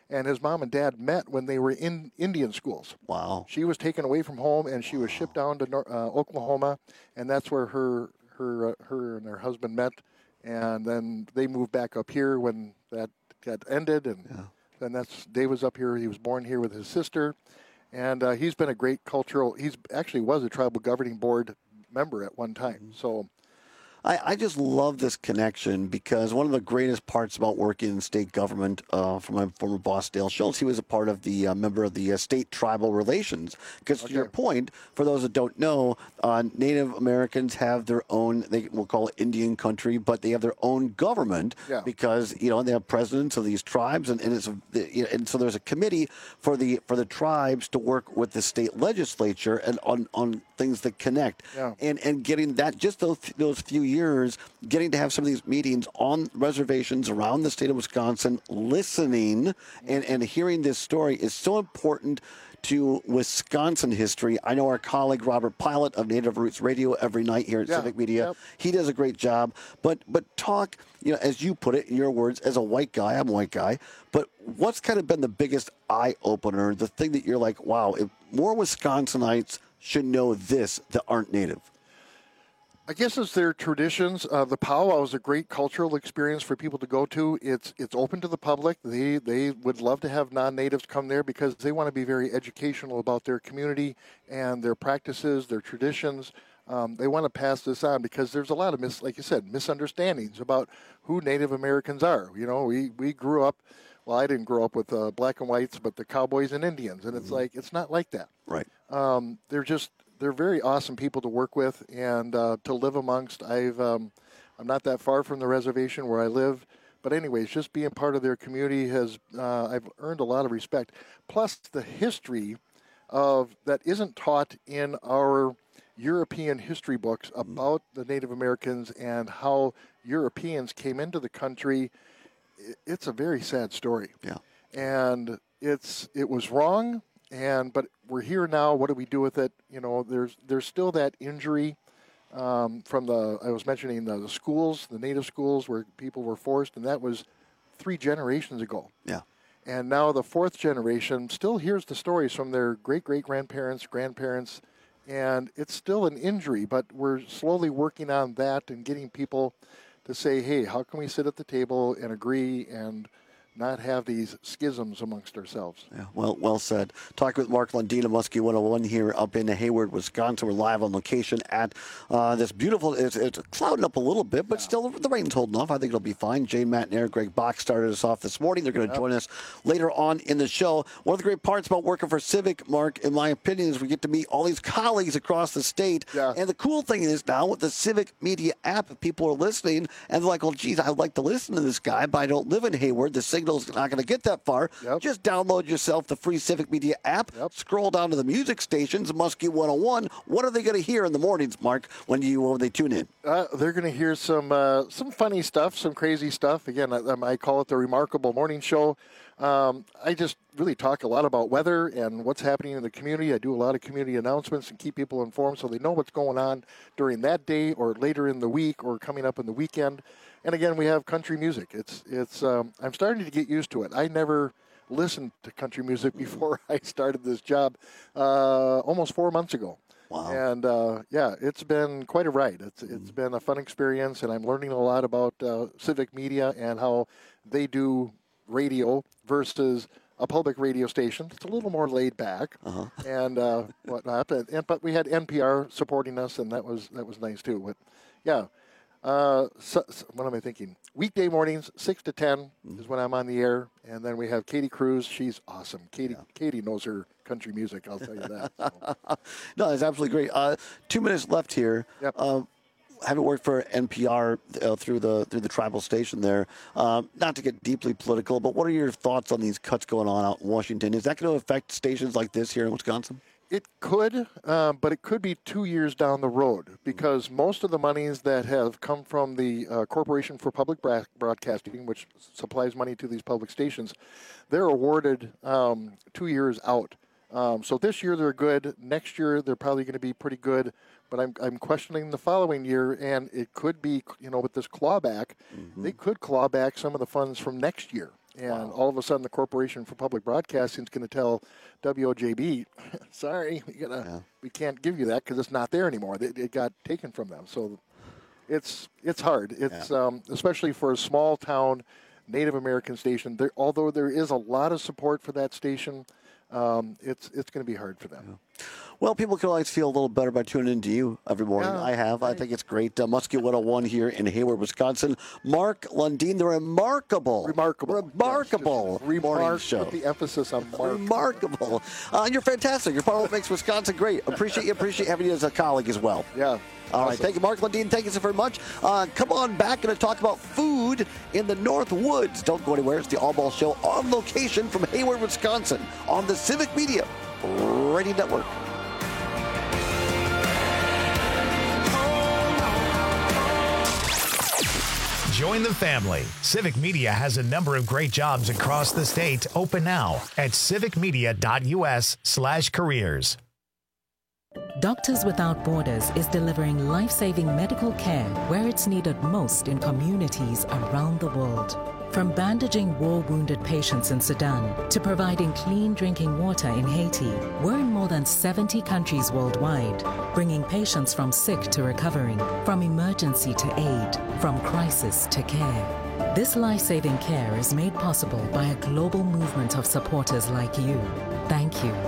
and his mom and dad met when they were in Indian schools.
Wow.
She was taken away from home, and she was shipped down to uh, Oklahoma, and that's where her her uh, her and her husband met. And then they moved back up here when that got ended, and
yeah.
then that's Dave was up here. He was born here with his sister, and uh, he's been a great cultural. He's actually was a tribal governing board member at one time. Mm-hmm. So.
I, I just love this connection because one of the greatest parts about working in state government, uh, from my former boss, Dale Schultz, he was a part of the uh, member of the uh, state tribal relations. Because okay. to your point, for those that don't know, uh, Native Americans have their own, they will call it Indian country, but they have their own government
yeah.
because, you know, they have presidents of these tribes. And, and, it's, you know, and so there's a committee for the for the tribes to work with the state legislature and on, on things that connect.
Yeah.
And, and getting that, just those, those few years, years, getting to have some of these meetings on reservations around the state of Wisconsin, listening and, and hearing this story is so important to Wisconsin history. I know our colleague Robert Pilot of Native Roots Radio every night here at
yeah,
Civic Media.
Yep.
He does a great job. But but talk, you know, as you put it in your words, as a white guy, I'm a white guy, but what's kind of been the biggest eye-opener, the thing that you're like, wow, if more Wisconsinites should know this that aren't Native?
I guess it's their traditions. Uh, the powwow is a great cultural experience for people to go to. It's it's open to the public. They they would love to have non-natives come there because they want to be very educational about their community and their practices, their traditions. Um, they want to pass this on because there's a lot of, mis- like you said, misunderstandings about who Native Americans are. You know, we, we grew up, well, I didn't grow up with uh, black and whites, but the cowboys and Indians. And it's mm-hmm. like, it's not like that.
Right.
Um, they're just... They're very awesome people to work with and uh, to live amongst. I've, um, I'm not that far from the reservation where I live. But anyways, just being part of their community has, uh, I've earned a lot of respect. Plus the history of that isn't taught in our European history books about the Native Americans and how Europeans came into the country. It's a very sad story.
Yeah.
And it's it was wrong. And but we're here now. What do we do with it? You know, there's there's still that injury um, from the I was mentioning the, the schools, the native schools where people were forced, and that was three generations ago.
Yeah.
And now the fourth generation still hears the stories from their great great grandparents, grandparents, and it's still an injury. But we're slowly working on that and getting people to say, hey, how can we sit at the table and agree and not have these schisms amongst ourselves.
Yeah, well, well said. Talking with Mark Lundin of Muskie one oh one here up in Hayward, Wisconsin. We're live on location at uh, this beautiful. It's, it's clouding up a little bit, but yeah. still the rain's holding off. I think it'll be fine. Jane McNair, Greg Bach started us off this morning. They're going to yep. join us later on in the show. One of the great parts about working for Civic, Mark, in my opinion, is we get to meet all these colleagues across the state.
Yeah.
And the cool thing is now with the Civic Media app, if people are listening and they're like, "Well, geez, I'd like to listen to this guy, but I don't live in Hayward. The signal's not going to get that far."
Yep.
Just download yourself the free Civic Media app.
Yep.
Scroll down to the music stations, Muskie one oh one. What are they going to hear in the mornings, Mark, when you when they tune in?
Uh, they're going to hear some uh, some funny stuff, some crazy stuff. Again, I, I call it the Remarkable Morning Show. Um, I just really talk a lot about weather and what's happening in the community. I do a lot of community announcements and keep people informed so they know what's going on during that day or later in the week or coming up in the weekend. And again, we have country music. It's it's. Um, I'm starting to get used to it. I never listened to country music before I started this job uh, almost four months ago.
Wow.
And uh, yeah, it's been quite a ride. It's it's been a fun experience, and I'm learning a lot about uh, Civic Media and how they do radio versus a public radio station. It's a little more laid back
uh-huh.
and uh, whatnot. But, and, but we had N P R supporting us, and that was that was nice too. But yeah. Uh, so, so what am I thinking? Weekday mornings, six to ten mm-hmm. is when I'm on the air, and then we have Katie Cruz. She's awesome. Katie, yeah. Katie knows her country music. I'll tell you that. So.
No, it's absolutely great. Uh, two minutes left here.
Yep.
Uh, having worked for N P R uh, through the through the tribal station there, um, not to get deeply political, but what are your thoughts on these cuts going on out in Washington? Is that going to affect stations like this here in Wisconsin?
It could, uh, but it could be two years down the road because most of the monies that have come from the uh, Corporation for Public Bra- Broadcasting, which supplies money to these public stations, they're awarded um, two years out. Um, so this year they're good. Next year they're probably going to be pretty good. But I'm I'm questioning the following year, and it could be, you know, with this clawback, mm-hmm. they could claw back some of the funds from next year. And
Wow.
all of a sudden, the Corporation for Public Broadcasting is going to tell W O J B, sorry, we, gotta,
Yeah.
we can't give you that because it's not there anymore. It, it got taken from them. So it's it's hard. It's um, especially for a small town Native American station. There, although there is a lot of support for that station, um, it's it's going to be hard for them.
Yeah. Well, people can always feel a little better by tuning in to you every morning.
Yeah,
I have. Right. I think it's great. Uh, Muskie one oh one here in Hayward, Wisconsin. Mark Lundin, the remarkable,
remarkable,
remarkable
yes,
morning show.
With the emphasis on mark.
Remarkable. Uh, you're fantastic. You're part of what makes Wisconsin great. Appreciate you. Appreciate having you as a colleague as well.
Yeah.
All
awesome.
right. Thank you, Mark Lundin. Thank you so very much. Uh, come on back. Going to talk about food in the North Woods. Don't go anywhere. It's the All Ball Show on location from Hayward, Wisconsin on the Civic Media Radio Network.
Join the family. Civic Media has a number of great jobs across the state open now at civicmedia.us slash careers.
Doctors Without Borders is delivering life-saving medical care where it's needed most in communities around the world. From bandaging war-wounded patients in Sudan to providing clean drinking water in Haiti, we're in more than seventy countries worldwide, bringing patients from sick to recovering, from emergency to aid, from crisis to care. This life-saving care is made possible by a global movement of supporters like you. Thank you.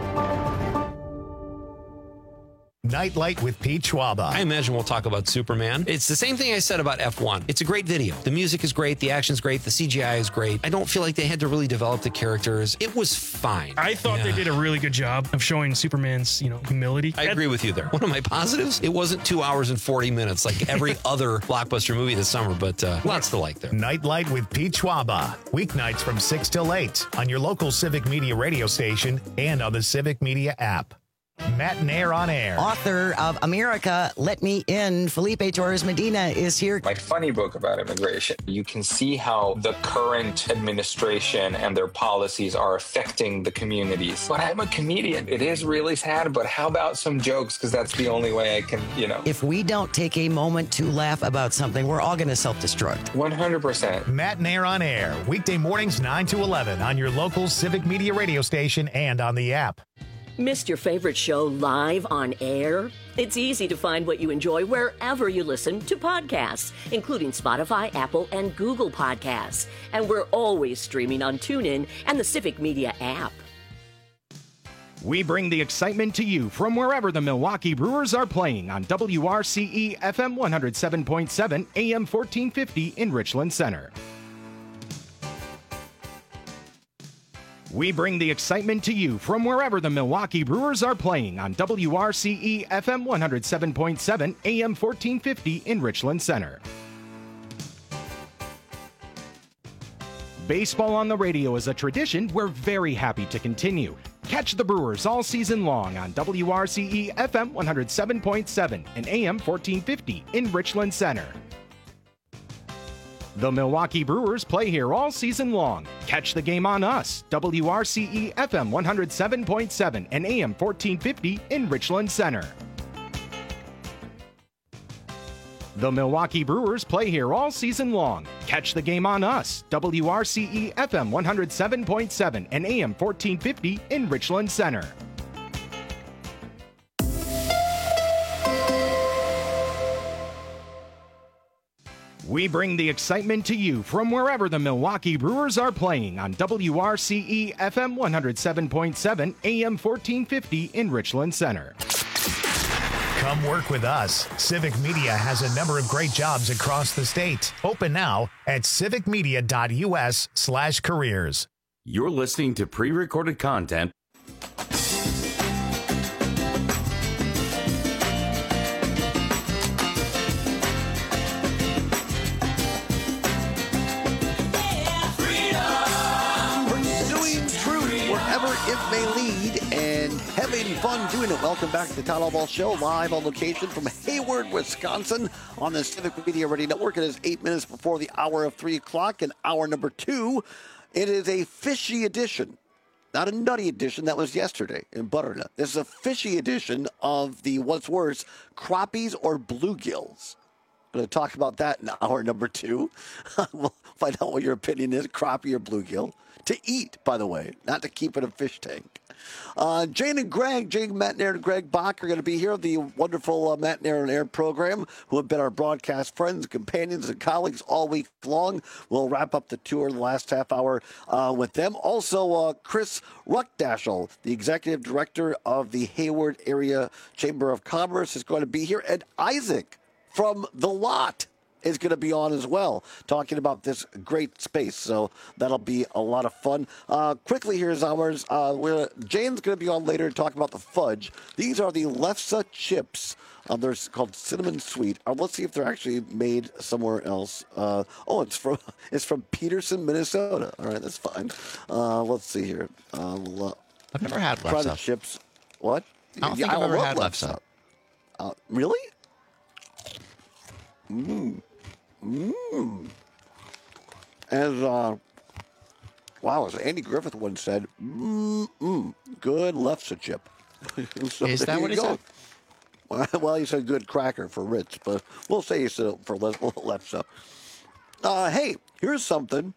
Nightlight with Pete Schwaba.
I imagine we'll talk about Superman. It's the same thing I said about F one. It's a great video. The music is great. The action's great. The C G I is great. I don't feel like they had to really develop the characters. It was fine.
I thought
yeah.
they did a really good job of showing Superman's, you know, humility.
I agree with you there. One of my positives, it wasn't two hours and forty minutes like every other blockbuster movie this summer, but uh, lots to like there.
Nightlight with Pete Schwaba. Weeknights from six till eight on your local Civic Media radio station and on the Civic Media app. Matt Nair on air.
Author of America, Let Me In, Felipe Torres Medina is here.
My funny book about immigration. You can see how the current administration and their policies are affecting the communities. But I'm a comedian. It is really sad, but how about some jokes? Because that's the only way I can, you know.
If we don't take a moment to laugh about something, we're all going to self-destruct.
one hundred percent.
Matt Nair on air. Weekday mornings nine to eleven on your local Civic Media radio station and on the app.
Missed your favorite show live on air? It's easy to find what you enjoy wherever you listen to podcasts, including Spotify, Apple, and Google Podcasts. And we're always streaming on TuneIn and the Civic Media app.
We bring the excitement to you from wherever the Milwaukee Brewers are playing on W R C E F M one oh seven point seven, A M fourteen fifty in Richland Center. We bring the excitement to you from wherever the Milwaukee Brewers are playing on W R C E F M one oh seven point seven, A M fourteen fifty in Richland Center. Baseball on the radio is a tradition we're very happy to continue. Catch the Brewers all season long on W R C E F M one oh seven point seven and A M fourteen fifty in Richland Center. The Milwaukee Brewers play here all season long. Catch the game on us, W R C E F M one oh seven point seven and A M fourteen fifty in Richland Center. The Milwaukee Brewers play here all season long. Catch the game on us, W R C E F M one oh seven point seven and A M fourteen fifty in Richland Center. We bring the excitement to you from wherever the Milwaukee Brewers are playing on W R C E F M one oh seven point seven, A M fourteen fifty in Richland Center.
Come work with us. Civic Media has a number of great jobs across the state. Open now at civicmedia.us slash careers.
You're listening to pre-recorded content.
It may lead and having fun doing it. Welcome back to the Todd Ball Show, live on location from Hayward, Wisconsin on the Civic Media Radio Network. It is eight minutes before the hour of three o'clock and hour number two. It is a fishy edition, not a nutty edition that was yesterday in Butternut. This is a fishy edition of the, what's worse, crappies or bluegills. Going to talk about that in hour number two. We'll find out what your opinion is, crappie or bluegill. To eat, by the way, not to keep in a fish tank. Uh, Jane and Greg, Jane Matt Nair and Greg Bach are going to be here, the wonderful uh, Matt Nair and Air program, who have been our broadcast friends, companions, and colleagues all week long. We'll wrap up the tour in the last half hour uh, with them. Also, uh, Chris Ruckdaschel, the executive director of the Hayward Area Chamber of Commerce, is going to be here. And Isaac from The Lot is going to be on as well, talking about this great space. So that'll be a lot of fun. Uh, quickly, here's ours. Uh, where Jane's going to be on later to talk about the fudge. These are the Lefse chips. Uh, they're called cinnamon sweet. Uh, let's see if they're actually made somewhere else. Uh, oh, it's from it's from Peterson, Minnesota. All right, that's fine. Uh, let's see here. Uh, lo-
I've never had
Try the
Lefse.
chips. What?
I don't
Yeah,
think I've ever
love
had Lefse.
Uh, really? Mmm. Mmm. As, uh, wow, as Andy Griffith once said, mmm, mm, good Lefse chip. So
Is that
there
what
you
he
go.
said?
Well, he said good cracker for Ritz, but we'll say he said it for Le- Lefse. Uh, hey, here's something.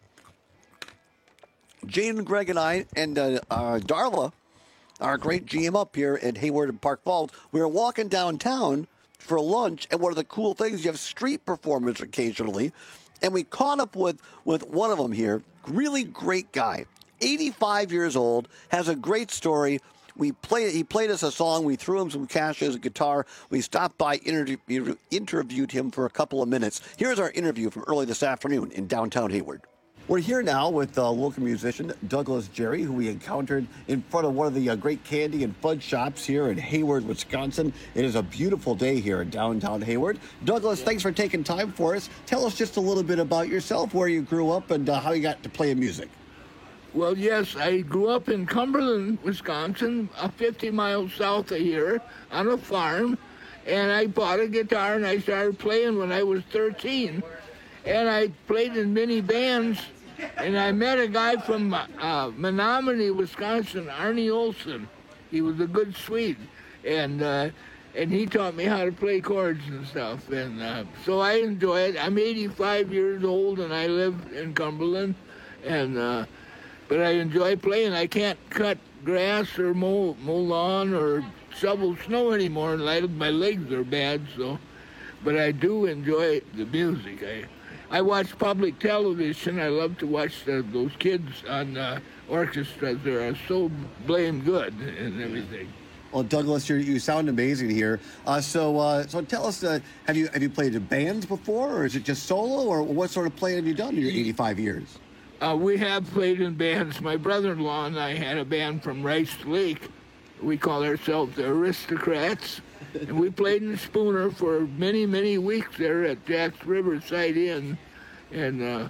Jane and Greg and I and uh, uh, Darla, our great G M up here at Hayward and Park Falls, we were walking downtown for lunch, and one of the cool things, you have street performers occasionally, and we caught up with, with one of them here. Really great guy, eighty-five years old, has a great story. We played. He played us a song. We threw him some cash as a guitar. We stopped by, interview, interviewed him for a couple of minutes. Here's our interview from early this afternoon in downtown Hayward. We're here now with uh, local musician Douglas Jerry, who we encountered in front of one of the uh, great candy and fudge shops here in Hayward, Wisconsin. It is a beautiful day here in downtown Hayward. Douglas, thanks for taking time for us. Tell us just a little bit about yourself, where you grew up, and uh, how you got to play music.
Well, yes, I grew up in Cumberland, Wisconsin, uh, fifty miles south of here, on a farm, and I bought a guitar and I started playing when I was thirteen, and I played in many bands. And I met a guy from uh, Menominee, Wisconsin, Arnie Olson. He was a good Swede, and uh, and he taught me how to play chords and stuff. And uh, so I enjoy it. I'm eighty-five years old, and I live in Cumberland, and uh, but I enjoy playing. I can't cut grass or mow mow lawn or shovel snow anymore. My legs are bad, so. But I do enjoy the music. I. I watch public television. I love to watch the, those kids on uh, orchestras. They're so blame good and everything.
Well, Douglas, you're, you sound amazing here. Uh, so, uh, so tell us, uh, have you have you played in bands before, or is it just solo, or what sort of playing have you done in your eighty-five years?
Uh, we have played in bands. My brother-in-law and I had a band from Rice Lake. We call ourselves the Aristocrats. And we played in Spooner for many, many weeks there at Jack's Riverside Inn, and uh,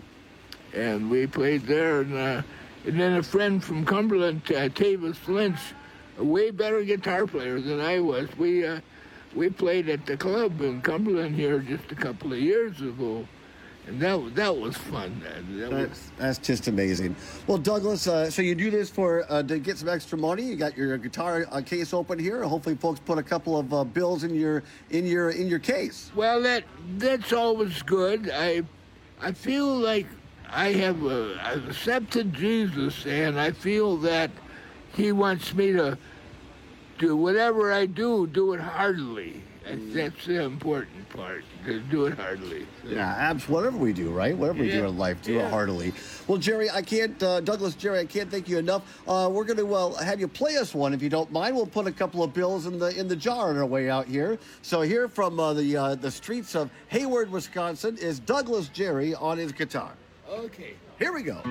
and we played there. And, uh, and then a friend from Cumberland, uh, Tavis Lynch, a way better guitar player than I was. We uh, we played at the club in Cumberland here just a couple of years ago. And that that was fun. That
that's,
was...
that's just amazing. Well, Douglas, uh, so you do this for uh, to get some extra money. You got your guitar uh, case open here. Hopefully, folks put a couple of uh, bills in your in your in your case.
Well, that that's always good. I I feel like I have uh, I've accepted Jesus, and I feel that He wants me to do whatever I do, do it heartily. That's, that's the important part, to do it heartily.
Yeah, abs. Whatever we do, right? Whatever we
Yeah.
do in life, do
Yeah.
it heartily. Well, Jerry, I can't, uh, Douglas, Jerry, I can't thank you enough. Uh, we're going to well have you play us one if you don't mind. We'll put a couple of bills in the in the jar on our way out here. So here from uh, the uh, the streets of Hayward, Wisconsin, is Douglas Jerry on his guitar.
Okay.
Here we go.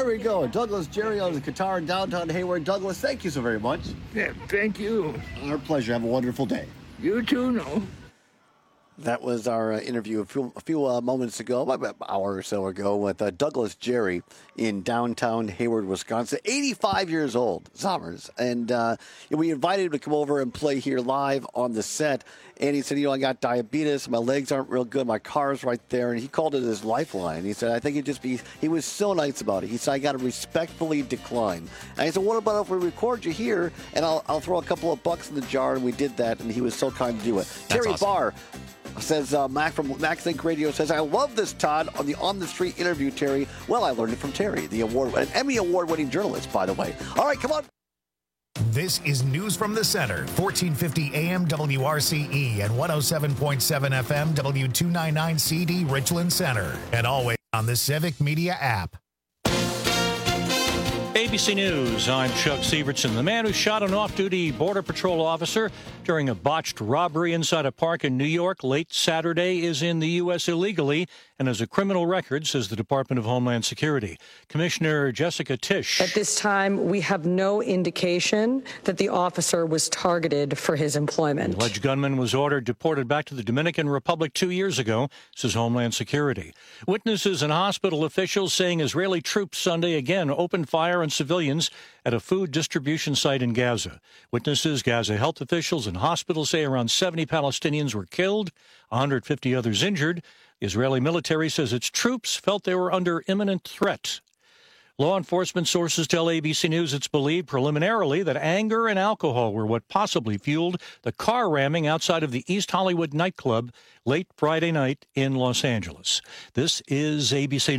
There we go. Douglas Jerry on the guitar in downtown Hayward. Douglas, thank you so very much.
Yeah, thank you.
Our pleasure. Have a wonderful day.
You too, no.
That was our uh, interview a few, a few uh, moments ago, about an hour or so ago, with uh, Douglas Jerry in downtown Hayward, Wisconsin. eighty-five years old, Zommers. And uh, we invited him to come over and play here live on the set. And he said, you know, I got diabetes. My legs aren't real good. My car's right there. And he called it his lifeline. He said, I think it'd just be, he was so nice about it. He said, I got to respectfully decline. And I said, what about if we record you here and I'll, I'll throw a couple of bucks in the jar? And we did that. And he was so kind to do it.
That's
Terry
awesome.
Barr says, uh, Mac from Max Think Radio says, I love this, Todd, on the On the Street interview, Terry. Well, I learned it from Terry, the award, an Emmy Award-winning journalist, by the way. All right, come on.
This is News from the Center, fourteen fifty A M W R C E and one oh seven point seven F M W two ninety-nine C D Richland Center. And always on the Civic Media app.
A B C News, I'm Chuck Sievertson. The man who shot an off-duty Border Patrol officer during a botched robbery inside a park in New York late Saturday is in the U S illegally and has a criminal record, says the Department of Homeland Security. Commissioner Jessica Tisch.
At this time, we have no indication that the officer was targeted for his employment.
The alleged gunman was ordered deported back to the Dominican Republic two years ago, says Homeland Security. Witnesses and hospital officials saying Israeli troops Sunday again opened fire on civilians at a food distribution site in Gaza. Witnesses, Gaza health officials, and hospitals say around seventy Palestinians were killed, one hundred fifty others injured. The Israeli military says its troops felt they were under imminent threat. Law enforcement sources tell A B C News it's believed preliminarily that anger and alcohol were what possibly fueled the car ramming outside of the East Hollywood nightclub late Friday night in Los Angeles. This is A B C News.